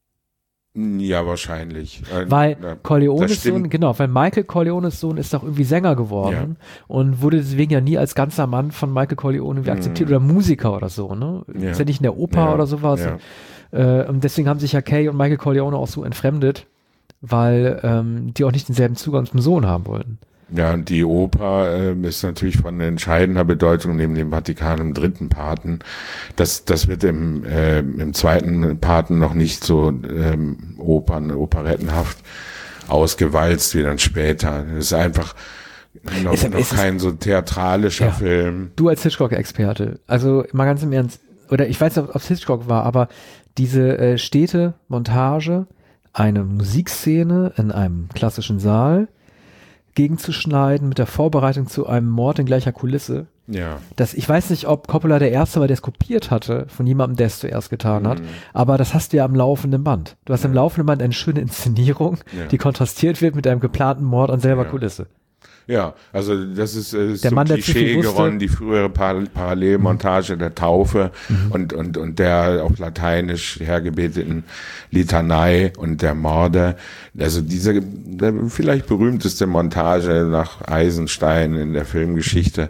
Speaker 2: Ja, wahrscheinlich. Äh,
Speaker 1: Weil
Speaker 2: ja,
Speaker 1: Corleones
Speaker 2: das stimmt.
Speaker 1: Sohn, genau, weil Michael Corleones Sohn ist doch irgendwie Sänger geworden und wurde deswegen ja nie als ganzer Mann von Michael Corleone irgendwie
Speaker 2: Mhm.
Speaker 1: akzeptiert oder Musiker oder so, ne?
Speaker 2: Ja.
Speaker 1: Ist ja nicht in der Oper
Speaker 2: Ja,
Speaker 1: oder sowas.
Speaker 2: ja.
Speaker 1: Äh, und deswegen haben sich ja Kay und Michael Corleone auch so entfremdet, weil ähm, die auch nicht denselben Zugang zum Sohn haben wollten.
Speaker 2: Ja, und die Oper ähm, ist natürlich von entscheidender Bedeutung neben dem Vatikan im dritten Paten. Das, das wird im, äh, im zweiten Paten noch nicht so ähm, Opern, operettenhaft ausgewalzt wie dann später. Es ist einfach noch,
Speaker 1: Ist-
Speaker 2: noch
Speaker 1: ist-
Speaker 2: kein so theatralischer
Speaker 1: Ja.
Speaker 2: Film.
Speaker 1: Du als Hitchcock-Experte, also mal ganz im Ernst, oder ich weiß nicht, ob es Hitchcock war, aber diese äh, stete Montage, eine Musikszene in einem klassischen Saal, gegenzuschneiden mit der Vorbereitung zu einem Mord in gleicher Kulisse,
Speaker 2: Ja.
Speaker 1: Das, ich weiß nicht, ob Coppola der Erste war, der es kopiert hatte, von jemandem, der es zuerst getan hat,
Speaker 2: Mhm.
Speaker 1: aber das hast du ja am laufenden Band. Du hast
Speaker 2: Ja.
Speaker 1: im laufenden Band eine schöne Inszenierung,
Speaker 2: Ja.
Speaker 1: die kontrastiert wird mit einem geplanten Mord an selber
Speaker 2: Ja.
Speaker 1: Kulisse.
Speaker 2: Ja, also das ist, äh,
Speaker 1: Der
Speaker 2: so
Speaker 1: Mann, der zu
Speaker 2: Klischee
Speaker 1: viel wusste.
Speaker 2: geronnen, die frühere Par Parallelmontage der Taufe
Speaker 1: Mhm.
Speaker 2: und, und, und der auf Lateinisch hergebeteten Litanei und der Morde. Also diese der vielleicht berühmteste Montage nach Eisenstein in der Filmgeschichte.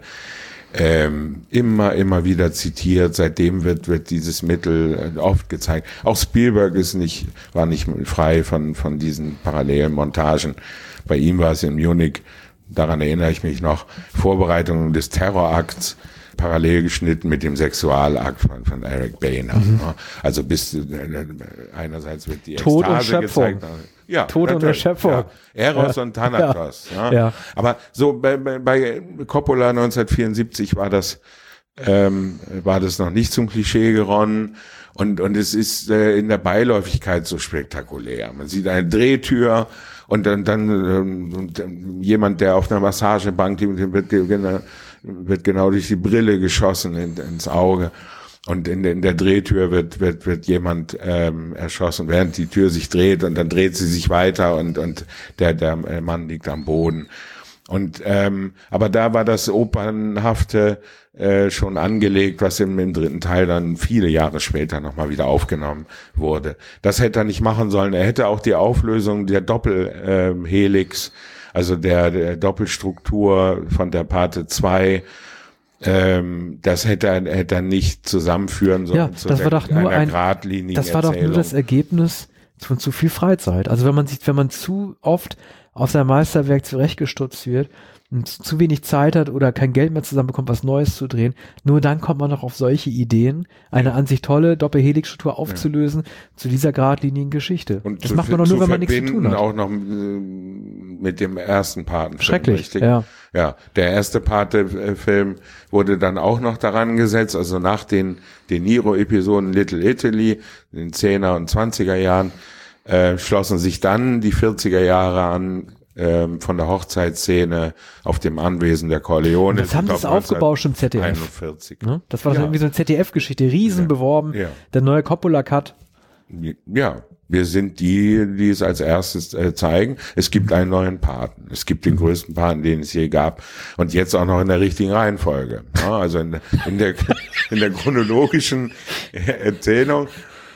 Speaker 2: Ähm, immer, immer wieder zitiert. Seitdem wird, wird dieses Mittel äh, oft gezeigt. Auch Spielberg ist nicht, war nicht frei von, von diesen Parallelmontagen. Bei ihm war es in Munich, daran erinnere ich mich noch, Vorbereitungen des Terrorakts, parallel geschnitten mit dem Sexualakt von, von Eric Boehner.
Speaker 1: Mhm.
Speaker 2: Also bis, äh, einerseits wird die
Speaker 1: Tod und
Speaker 2: Ekstase
Speaker 1: Schöpfung.
Speaker 2: gezeigt. Ja,
Speaker 1: Tod und
Speaker 2: natürlich,
Speaker 1: Erschöpfung.
Speaker 2: Ja. Eros
Speaker 1: Ja.
Speaker 2: und Thanatos. Ja.
Speaker 1: Ja.
Speaker 2: Aber so bei, bei, bei Coppola neunzehnhundertvierundsiebzig war das, ähm, war das noch nicht zum Klischee geronnen. Und, und es ist äh, in der Beiläufigkeit so spektakulär. Man sieht eine Drehtür und dann, dann ähm, und, ähm, jemand, der auf einer Massagebank, dem wird, genau, wird genau durch die Brille geschossen in, ins Auge. Und in, in der Drehtür wird, wird, wird jemand ähm, erschossen, während die Tür sich dreht und dann dreht sie sich weiter und, und der, der Mann liegt am Boden. Und ähm, aber da war das Opernhafte äh, schon angelegt, was im, im dritten Teil dann viele Jahre später nochmal wieder aufgenommen wurde. Das hätte er nicht machen sollen. Er hätte auch die Auflösung der Doppelhelix, äh, also der, der Doppelstruktur von der Pate zwei, ähm, das hätte er, hätte er nicht zusammenführen sollen.
Speaker 1: Ja,
Speaker 2: zu
Speaker 1: das
Speaker 2: der,
Speaker 1: war doch nur
Speaker 2: einer
Speaker 1: ein,
Speaker 2: geradlinigen
Speaker 1: das war doch nur
Speaker 2: Erzählung.
Speaker 1: das Ergebnis von zu viel Freizeit. Also wenn man sich, wenn man zu oft auf sein Meisterwerk zurechtgestutzt wird und zu wenig Zeit hat oder kein Geld mehr zusammenbekommt, was Neues zu drehen, nur dann kommt man noch auf solche Ideen, eine an sich tolle Doppelhelix-Struktur aufzulösen ja. zu dieser geradlinigen Geschichte.
Speaker 2: Und
Speaker 1: das
Speaker 2: zu,
Speaker 1: macht man doch nur, wenn man nichts zu tun hat.
Speaker 2: auch noch äh, mit dem ersten Patenfilm.
Speaker 1: Schrecklich,
Speaker 2: richtig?
Speaker 1: ja.
Speaker 2: Ja, der erste Pate-Film wurde dann auch noch daran gesetzt, also nach den De Niro-Episoden Little Italy, in den zehner und zwanziger Jahren, äh, schlossen sich dann die vierziger Jahre an, ähm, von der Hochzeitsszene auf dem Anwesen der Corleone.
Speaker 1: Das haben sie aufgebauscht im Z D F.
Speaker 2: einundvierzig.
Speaker 1: Ne? Das war
Speaker 2: ja.
Speaker 1: irgendwie so eine Z D F-Geschichte, riesen
Speaker 2: ja.
Speaker 1: beworben,
Speaker 2: ja.
Speaker 1: der neue Coppola-Cut.
Speaker 2: Ja, wir sind die, die es als erstes äh, zeigen. Es gibt einen neuen Paten. Es gibt den größten Paten, den es je gab. Und jetzt auch noch in der richtigen Reihenfolge. Ja, also in, in, der, in der chronologischen Erzählung.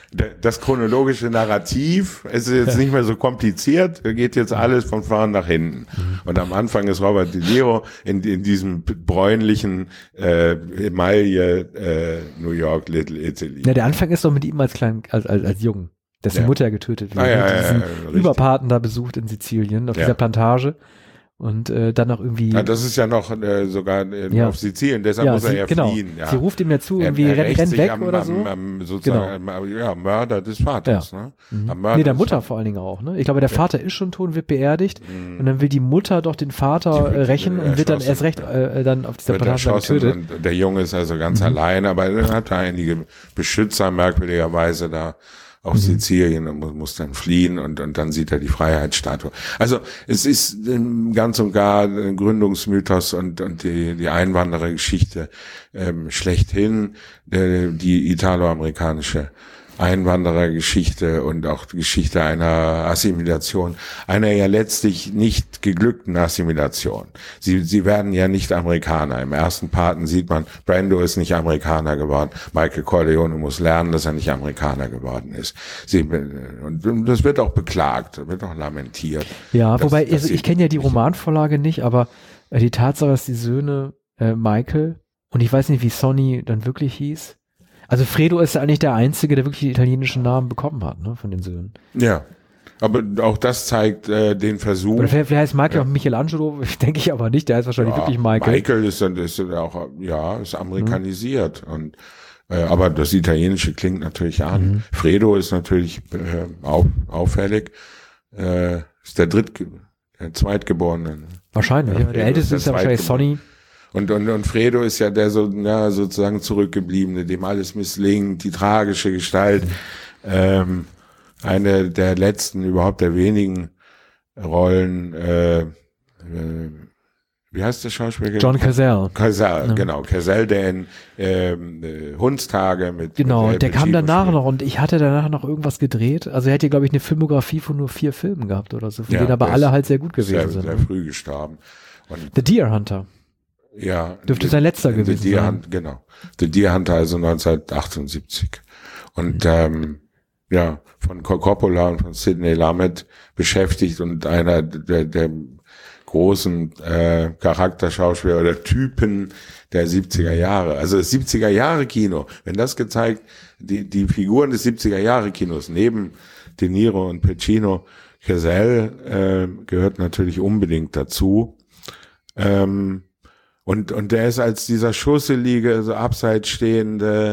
Speaker 2: Das chronologische Narrativ, es ist jetzt nicht mehr so kompliziert, geht jetzt alles von vorn nach hinten. Und am Anfang ist Robert De Niro in, in diesem bräunlichen äh, Emaille äh, New York, Little Italy.
Speaker 1: Ja, der Anfang ist doch mit ihm als kleinen, als, als, als Jungen, dessen
Speaker 2: ja.
Speaker 1: Mutter ja getötet wird.
Speaker 2: Ah, ja, ja,
Speaker 1: diesen
Speaker 2: ja, ja,
Speaker 1: Überpaten da besucht in Sizilien, auf
Speaker 2: ja.
Speaker 1: dieser Plantage. Und äh, dann noch irgendwie...
Speaker 2: Ja, das ist ja noch äh, sogar äh,
Speaker 1: ja.
Speaker 2: auf Sizilien, deshalb
Speaker 1: ja,
Speaker 2: muss er
Speaker 1: sie,
Speaker 2: ja
Speaker 1: genau.
Speaker 2: fliehen. Ja.
Speaker 1: Sie ruft ihm ja zu, irgendwie
Speaker 2: er, er
Speaker 1: renn, renn
Speaker 2: sich
Speaker 1: weg
Speaker 2: am,
Speaker 1: oder
Speaker 2: am,
Speaker 1: so.
Speaker 2: Am, sozusagen,
Speaker 1: genau.
Speaker 2: am, ja, Mörder des Vaters.
Speaker 1: Ja.
Speaker 2: Ne?
Speaker 1: Mhm.
Speaker 2: Am Mörder
Speaker 1: nee, der
Speaker 2: des
Speaker 1: Mutter
Speaker 2: Vaters.
Speaker 1: vor allen Dingen auch. Ne? Ich glaube, der Vater ja. ist schon tot, wird beerdigt.
Speaker 2: Mhm.
Speaker 1: Und dann will die Mutter doch den Vater
Speaker 2: Die
Speaker 1: äh, rächen und wird dann erst recht
Speaker 2: ja.
Speaker 1: äh, dann auf dieser
Speaker 2: Wird
Speaker 1: Plantage getötet.
Speaker 2: Und der Junge ist also ganz mhm. allein, aber er hat da einige Beschützer merkwürdigerweise da auf mhm. Sizilien und muss, muss dann fliehen und, und dann sieht er die Freiheitsstatue. Also es ist ganz und gar ein Gründungsmythos und, und die, die Einwanderergeschichte ähm, schlechthin, äh, die italo-amerikanische Einwanderergeschichte und auch die Geschichte einer Assimilation, einer ja letztlich nicht geglückten Assimilation. Sie, sie werden ja nicht Amerikaner. Im ersten Paten sieht man, Brando ist nicht Amerikaner geworden. Michael Corleone muss lernen, dass er nicht Amerikaner geworden ist. Sie, und das wird auch beklagt, wird auch lamentiert.
Speaker 1: Ja,
Speaker 2: dass,
Speaker 1: wobei,
Speaker 2: dass
Speaker 1: also ich kenne ja die Romanvorlage nicht, aber äh, die Tatsache, dass die Söhne äh, Michael und ich weiß nicht, wie Sonny dann wirklich hieß. Also Fredo ist ja eigentlich der Einzige, der wirklich die italienischen Namen bekommen hat, ne, von den Söhnen.
Speaker 2: Ja, aber auch das zeigt äh, den Versuch.
Speaker 1: Oder vielleicht, vielleicht heißt Michael
Speaker 2: ja.
Speaker 1: auch Michelangelo, denke ich aber nicht, der heißt wahrscheinlich
Speaker 2: ja,
Speaker 1: wirklich Michael.
Speaker 2: Michael ist dann ist auch, ja, ist amerikanisiert mhm. und äh, aber das Italienische klingt natürlich an. Mhm. Fredo ist natürlich äh, auf, auffällig, äh, ist der Dritt, der Zweitgeborene.
Speaker 1: Wahrscheinlich, ja, der Älteste ist ja wahrscheinlich Sonny.
Speaker 2: Und, und, und Fredo ist ja der so, ja, sozusagen Zurückgebliebene, dem alles misslingt, die tragische Gestalt, ähm, eine der letzten, überhaupt der wenigen Rollen, äh, äh, wie heißt der Schauspieler?
Speaker 1: John Cazale.
Speaker 2: Cazale,
Speaker 1: ja.
Speaker 2: genau. Cazale, der in ähm, äh, Hundstage mit
Speaker 1: Genau,
Speaker 2: mit
Speaker 1: der kam danach
Speaker 2: spielt.
Speaker 1: noch und ich hatte danach noch irgendwas gedreht. Also er hätte, glaube ich, eine Filmografie von nur vier Filmen gehabt oder so, von
Speaker 2: Ja,
Speaker 1: denen aber
Speaker 2: der
Speaker 1: alle
Speaker 2: ist
Speaker 1: halt sehr gut gewesen
Speaker 2: sehr,
Speaker 1: sind.
Speaker 2: sehr
Speaker 1: ne?
Speaker 2: früh gestorben. Und
Speaker 1: The Deer Hunter.
Speaker 2: ja,
Speaker 1: Dürfte
Speaker 2: The-
Speaker 1: sein letzter
Speaker 2: The
Speaker 1: gewesen
Speaker 2: Deer
Speaker 1: sein.
Speaker 2: Hunt, genau. The Deer Hunter, also neunzehnhundertachtundsiebzig. Und ähm, ja, von Coppola und von Sidney Lumet beschäftigt und einer der, der großen äh, Charakterschauspieler oder Typen der siebziger Jahre. Also das siebziger Jahre Kino, wenn das gezeigt, die die Figuren des siebziger Jahre Kinos neben De Niro und Pacino, Cazale äh, gehört natürlich unbedingt dazu. Ähm, und und der ist als dieser schusselige, so abseits stehende,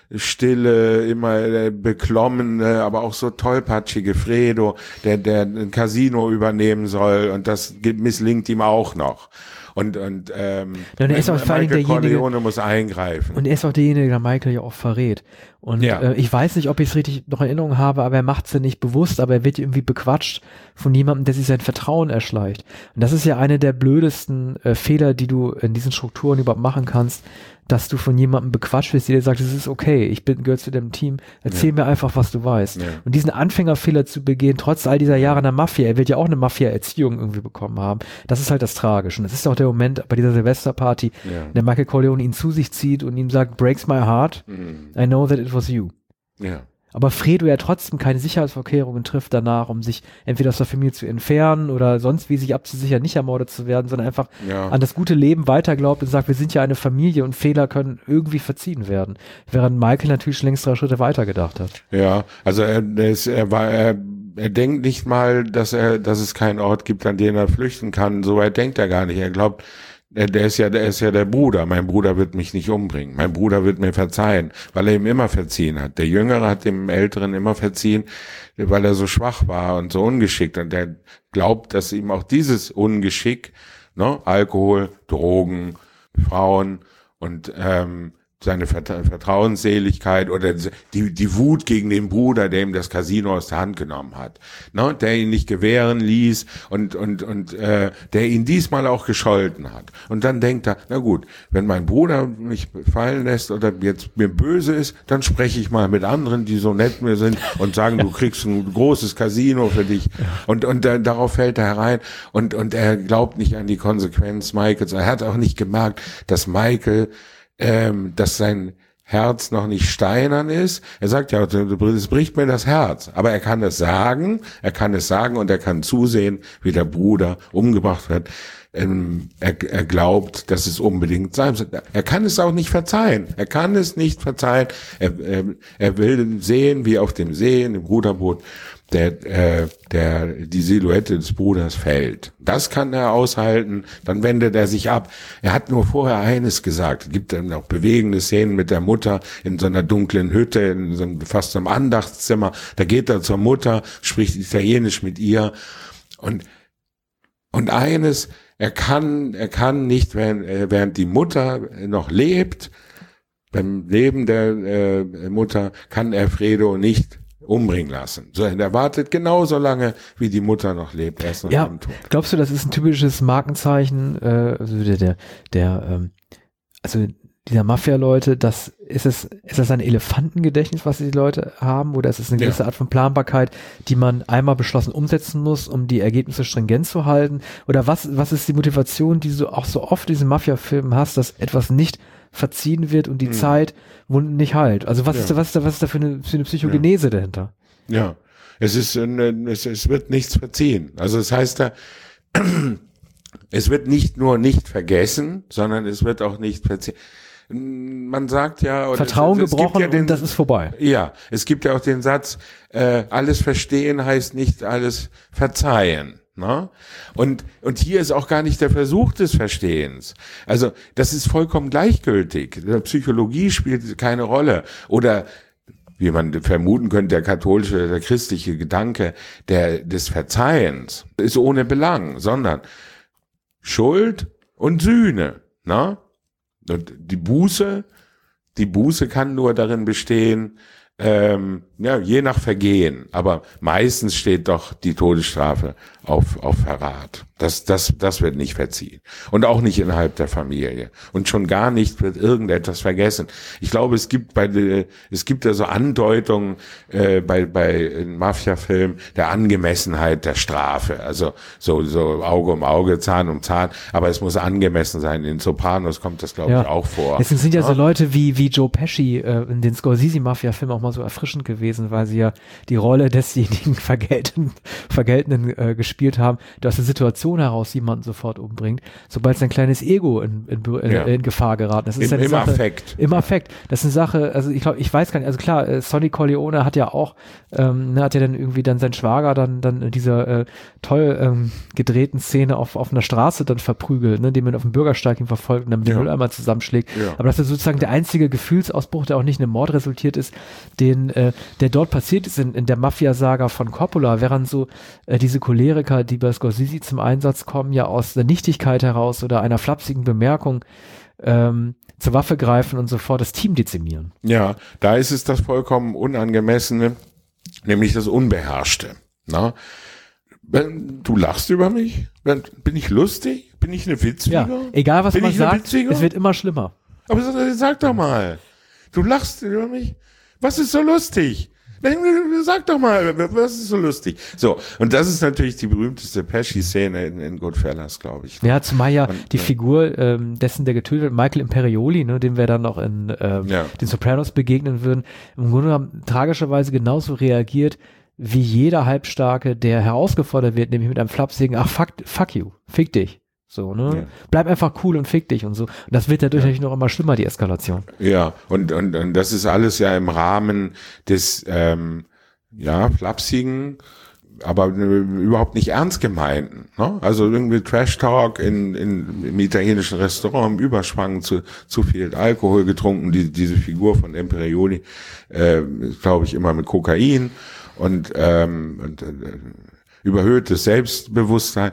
Speaker 2: stille, immer äh, beklommene, aber auch so tollpatschige Fredo, der der ein Casino übernehmen soll, und das misslingt ihm auch noch. Und und ähm,
Speaker 1: Ja, und er ist auch vor allem
Speaker 2: Michael
Speaker 1: derjenige-
Speaker 2: Corleone muss eingreifen.
Speaker 1: Und er ist auch derjenige, der Michael ja auch verrät. Und
Speaker 2: Ja.
Speaker 1: äh, ich weiß nicht, ob ich es richtig noch in Erinnerung habe, aber er macht es ja nicht bewusst, aber er wird irgendwie bequatscht von jemandem, der sich sein Vertrauen erschleicht. Und das ist ja eine der blödesten äh, Fehler, die du in diesen Strukturen überhaupt machen kannst, dass du von jemandem bequatscht wirst, der dir sagt, es ist okay, ich bin gehöre zu dem Team, erzähl mir einfach, was du weißt.
Speaker 2: Ja.
Speaker 1: Und diesen Anfängerfehler zu begehen, trotz all dieser Jahre in der Mafia, er wird ja auch eine Mafia-Erziehung irgendwie bekommen haben, das ist halt das Tragische. Und das ist auch der Moment bei dieser Silvesterparty,
Speaker 2: Ja.
Speaker 1: der Michael Corleone ihn zu sich zieht und ihm sagt, breaks my heart,
Speaker 2: Mhm.
Speaker 1: I know that it was you.
Speaker 2: Ja.
Speaker 1: Aber Fredo ja trotzdem keine Sicherheitsvorkehrungen trifft danach, um sich entweder aus der Familie zu entfernen oder sonst wie sich abzusichern, nicht ermordet zu werden, sondern einfach
Speaker 2: Ja.
Speaker 1: an das gute Leben weiter glaubt und sagt, wir sind ja eine Familie und Fehler können irgendwie verziehen werden. Während Michael natürlich schon längst drei Schritte weiter gedacht hat.
Speaker 2: Ja, also er, er, ist, er war, er, er denkt nicht mal, dass er, dass es keinen Ort gibt, an den er flüchten kann. So weit denkt er gar nicht. Er glaubt, der, der ist ja, der ist ja der Bruder. Mein Bruder wird mich nicht umbringen. Mein Bruder wird mir verzeihen, weil er ihm immer verziehen hat. Der Jüngere hat dem Älteren immer verziehen, weil er so schwach war und so ungeschickt. Und er glaubt, dass ihm auch dieses Ungeschick, ne, Alkohol, Drogen, Frauen und ähm, seine Vertra- Vertrauensseligkeit oder die, die Wut gegen den Bruder, der ihm das Casino aus der Hand genommen hat, ne, der ihn nicht gewähren ließ und und und äh, der ihn diesmal auch gescholten hat. Und dann denkt er, na gut, wenn mein Bruder mich fallen lässt oder jetzt mir böse ist, dann spreche ich mal mit anderen, die so nett mir sind und sagen, du kriegst ein großes Casino für dich. Und und äh, darauf fällt er herein und und er glaubt nicht an die Konsequenz Michaels. Er hat auch nicht gemerkt, dass Michael Ähm, dass sein Herz noch nicht steinern ist. Er sagt ja, es bricht mir das Herz. Aber er kann es sagen, er kann es sagen und er kann zusehen, wie der Bruder umgebracht wird. Ähm, er, er glaubt, dass es unbedingt sein muss. Er kann es auch nicht verzeihen. Er kann es nicht verzeihen. Er, er, er will sehen, wie auf dem See, in dem Ruderboot, der, äh, der, die Silhouette des Bruders fällt. Das kann er aushalten, dann wendet er sich ab. Er hat nur vorher eines gesagt. Es gibt dann auch bewegende Szenen mit der Mutter in so einer dunklen Hütte, in so einem, fast so einem Andachtszimmer. Da geht er zur Mutter, spricht Italienisch mit ihr. Und, und eines, er kann, er kann nicht, während, während die Mutter noch lebt, beim Leben der äh, Mutter, kann er Fredo nicht umbringen lassen. So, er wartet genauso lange, wie die Mutter noch lebt. Er ist noch
Speaker 1: Ja,
Speaker 2: am Tod.
Speaker 1: glaubst du, das ist ein typisches Markenzeichen, äh, also der, der, der ähm, also dieser Mafia-Leute, das ist es, ist das ein Elefantengedächtnis, was die Leute haben, oder ist es eine gewisse
Speaker 2: Ja.
Speaker 1: Art von Planbarkeit, die man einmal beschlossen umsetzen muss, um die Ergebnisse stringent zu halten? Oder was, was ist die Motivation, die du auch so oft in diesen Mafia-Filmen hast, dass etwas nicht verziehen wird und die
Speaker 2: Mhm.
Speaker 1: Zeit Wunden nicht heilt? Also was
Speaker 2: Ja.
Speaker 1: ist da, was ist da, was ist da für eine, für eine Psychogenese dahinter?
Speaker 2: Ja, es ist, äh, es, es wird nichts verziehen. Also es heißt da, es wird nicht nur nicht vergessen, sondern es wird auch nicht verziehen. Man sagt ja, oder
Speaker 1: Vertrauen
Speaker 2: es, es gibt
Speaker 1: gebrochen
Speaker 2: ja den,
Speaker 1: und das ist vorbei.
Speaker 2: Ja, es gibt ja auch den Satz, äh, alles verstehen heißt nicht alles verzeihen. Ne? Und, und hier ist auch gar nicht der Versuch des Verstehens. Also das ist vollkommen gleichgültig. Psychologie spielt keine Rolle. Oder wie man vermuten könnte, der katholische, der christliche Gedanke der, des Verzeihens ist ohne Belang, sondern Schuld und Sühne. Ne? Und die Buße, die Buße kann nur darin bestehen, Ähm, ja, je nach Vergehen, aber meistens steht doch die Todesstrafe auf, auf Verrat. Das, das, das wird nicht verziehen. Und auch nicht innerhalb der Familie. Und schon gar nicht wird irgendetwas vergessen. Ich glaube, es gibt bei, es gibt ja so Andeutungen, äh, bei, bei Mafia-Filmen der Angemessenheit der Strafe. Also, so, so Auge um Auge, Zahn um Zahn. Aber es muss angemessen sein. In Sopranos kommt das, glaube
Speaker 1: ja.
Speaker 2: ich, auch vor.
Speaker 1: Deswegen sind ja,
Speaker 2: ja
Speaker 1: so Leute wie, wie Joe Pesci, äh, in den Scorsese-Mafia-Filmen auch mal so erfrischend gewesen, weil sie ja die Rolle desjenigen Vergeltenden, Vergeltenden äh, gespielt haben, der aus der Situation heraus jemanden sofort umbringt, sobald sein kleines Ego in, in, in, ja. in Gefahr geraten ist. Das ist
Speaker 2: Im,
Speaker 1: eine
Speaker 2: im
Speaker 1: Sache,
Speaker 2: Affekt.
Speaker 1: Im Affekt. Das ist eine Sache, also ich glaube, ich weiß gar nicht, also klar, äh, Sonny Corleone hat ja auch, ähm, hat ja dann irgendwie dann sein Schwager dann, dann in dieser äh, toll ähm, gedrehten Szene auf, auf einer Straße dann verprügelt, ne, indem man auf dem Bürgersteig ihn verfolgt und dann mit dem
Speaker 2: ja.
Speaker 1: Mülleimer zusammenschlägt.
Speaker 2: Ja.
Speaker 1: Aber das ist sozusagen der einzige Gefühlsausbruch, der auch nicht in einem Mord resultiert ist, den, äh, der dort passiert ist in, in der Mafia-Saga von Coppola, während so äh, diese Choleriker, die bei Scorsese zum Einsatz kommen, ja aus der Nichtigkeit heraus oder einer flapsigen Bemerkung ähm, zur Waffe greifen und sofort das Team dezimieren.
Speaker 2: Ja, da ist es das vollkommen Unangemessene, nämlich das Unbeherrschte. Na? Du lachst über mich? Bin ich lustig? Bin ich eine Witzfigur?
Speaker 1: Ja, egal was
Speaker 2: Bin
Speaker 1: man
Speaker 2: ich eine
Speaker 1: sagt,
Speaker 2: Witzfigur?
Speaker 1: es wird immer schlimmer.
Speaker 2: Aber sag, sag doch mal, du lachst über mich? Was ist so lustig? Sag doch mal, was ist so lustig? So, und das ist natürlich die berühmteste Pesci-Szene in, in Goodfellas, glaube ich.
Speaker 1: Ja, zumal ja
Speaker 2: und,
Speaker 1: die
Speaker 2: ja.
Speaker 1: Figur ähm, dessen, der getötet wird, Michael Imperioli, ne, dem wir dann noch in ähm,
Speaker 2: ja.
Speaker 1: den Sopranos begegnen würden, im Grunde genommen tragischerweise genauso reagiert wie jeder Halbstarke, der herausgefordert wird, nämlich mit einem flapsigen, ach, fuck, fuck you, fick dich. So, ne? Ja. Bleib einfach cool und fick dich und so. Und das wird dadurch ja. noch immer schlimmer, die Eskalation.
Speaker 2: Ja, und, und, und das ist alles ja im Rahmen des, ähm, ja, flapsigen, aber überhaupt nicht ernst gemeinten. Ne? Also irgendwie Trash-Talk in, in, im italienischen Restaurant, im Überschwang, zu, zu viel Alkohol getrunken. Die, diese Figur von Imperioli, äh, glaube ich, immer mit Kokain und, ähm, und äh, überhöhtes Selbstbewusstsein.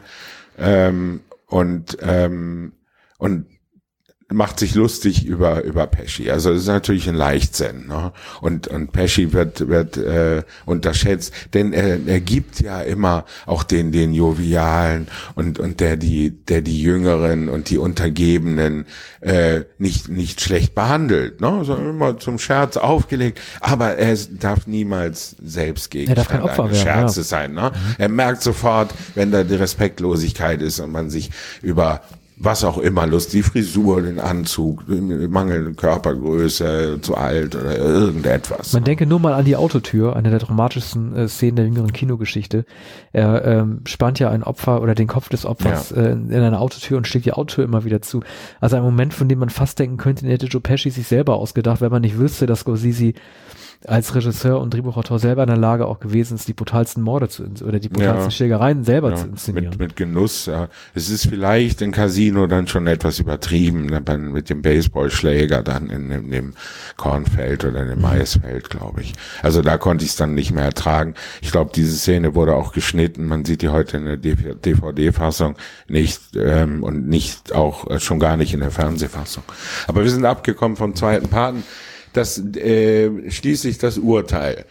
Speaker 2: Ähm, Und, ähm, und macht sich lustig über, über Pesci. Also es ist natürlich ein Leichtsinn, ne? Und, und Pesci wird, wird, äh, unterschätzt, denn er, er gibt ja immer auch den, den Jovialen und, und der die, der die Jüngeren und die Untergebenen, äh, nicht, nicht schlecht behandelt, ne? Sondern immer zum Scherz aufgelegt. Aber er darf niemals selbst Gegenstand eines Scherzes ja. sein, ne? Mhm. Er merkt sofort, wenn da die Respektlosigkeit ist und man sich über was auch immer, Lust, die Frisur, den Anzug, mangelnde Körpergröße, zu alt oder irgendetwas.
Speaker 1: Man denke nur mal an die Autotür, eine der dramatischsten äh, Szenen der jüngeren Kinogeschichte. Er ähm, spannt ja ein Opfer oder den Kopf des Opfers ja. äh, in eine Autotür und schlägt die Autotür immer wieder zu. Also ein Moment, von dem man fast denken könnte, den hätte Joe Pesci sich selber ausgedacht, wenn man nicht wüsste, dass Scorsese als Regisseur und Drehbuchautor selber in der Lage auch gewesen ist, die brutalsten Morde zu oder die brutalsten ja. Schlägereien selber ja. zu inszenieren.
Speaker 2: Mit, mit Genuss, ja. Es ist vielleicht in Casino dann schon etwas übertrieben, ne, mit dem Baseballschläger dann in, in dem Kornfeld oder in dem Maisfeld, glaube ich. Also da konnte ich es dann nicht mehr ertragen. Ich glaube, diese Szene wurde auch geschnitten. Man sieht die heute in der D V D-Fassung nicht ähm, und nicht auch äh, schon gar nicht in der Fernsehfassung. Aber wir sind abgekommen vom zweiten Paten. Das äh, schließlich das Urteil.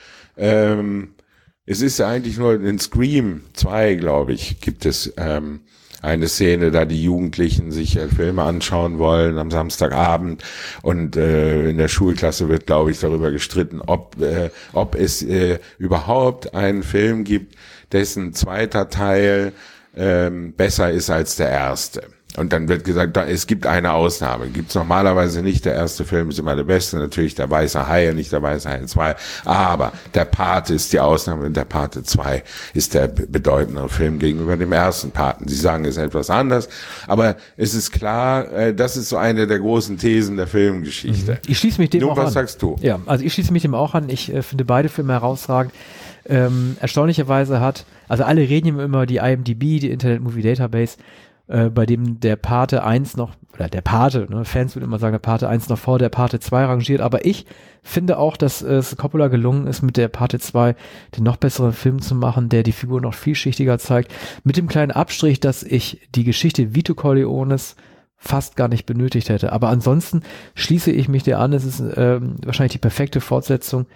Speaker 2: Ähm, es ist eigentlich nur in Scream zwei, glaube ich, gibt es ähm, eine Szene, da die Jugendlichen sich äh, Filme anschauen wollen am Samstagabend und äh, in der Schulklasse wird, glaube ich, darüber gestritten, ob äh, ob es äh, überhaupt einen Film gibt, dessen zweiter Teil ähm, besser ist als der erste. Und dann wird gesagt, da, es gibt eine Ausnahme. Gibt's normalerweise nicht. Der erste Film ist immer der beste. Natürlich der Weiße Hai und nicht der Weiße Hai zwei. Aber der Pate ist die Ausnahme und der Pate zwei ist der bedeutendere Film gegenüber dem ersten Paten. Sie sagen, es ist etwas anders. Aber es ist klar, äh, das ist so eine der großen Thesen der Filmgeschichte.
Speaker 1: Ich schließe mich dem
Speaker 2: Nun,
Speaker 1: auch
Speaker 2: was
Speaker 1: an.
Speaker 2: sagst du?
Speaker 1: Ja, also ich schließe mich dem auch an. Ich äh, finde beide Filme herausragend. Ähm, erstaunlicherweise hat, also alle reden immer über die I M D B, die Internet Movie Database, äh, bei dem der Pate eins noch, oder der Pate, ne, Fans würden immer sagen, der Pate eins noch vor der Pate zwei rangiert, aber ich finde auch, dass es Coppola gelungen ist, mit der Pate zwei den noch besseren Film zu machen, der die Figur noch vielschichtiger zeigt, mit dem kleinen Abstrich, dass ich die Geschichte Vito Corleones fast gar nicht benötigt hätte, aber ansonsten schließe ich mich dir an, es ist ähm, wahrscheinlich die perfekte Fortsetzung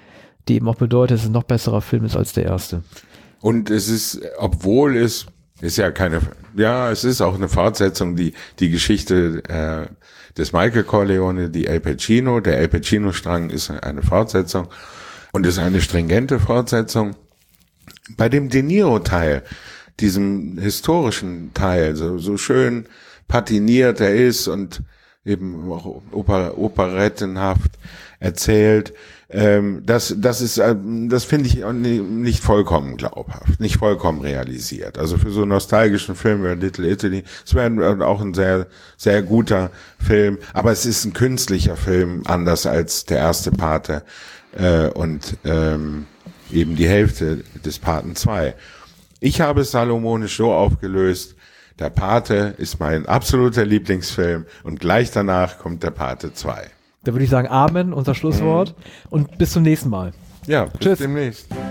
Speaker 1: die eben auch bedeutet, dass es ein noch besserer Film ist als der erste.
Speaker 2: Und es ist, obwohl es, ist ja keine, ja, es ist auch eine Fortsetzung, die, die Geschichte äh, des Michael Corleone, die Al Pacino, der Al Pacino-Strang ist eine Fortsetzung und ist eine stringente Fortsetzung. Bei dem De Niro-Teil, diesem historischen Teil, so, so schön patiniert er ist und eben auch oper, operettenhaft erzählt, ähm, das, das ist, das finde ich nicht vollkommen glaubhaft, nicht vollkommen realisiert. Also für so einen nostalgischen Film wie Little Italy, es wäre auch ein sehr, sehr guter Film, aber es ist ein künstlicher Film, anders als der erste Pate äh, und ähm, eben die Hälfte des Paten zwei. Ich habe es salomonisch so aufgelöst, der Pate ist mein absoluter Lieblingsfilm und gleich danach kommt der Pate zwei.
Speaker 1: Da würde ich sagen, Amen, unser Schlusswort. Mhm. Und bis zum nächsten Mal.
Speaker 2: Ja, bis
Speaker 1: Tschüss.
Speaker 2: demnächst.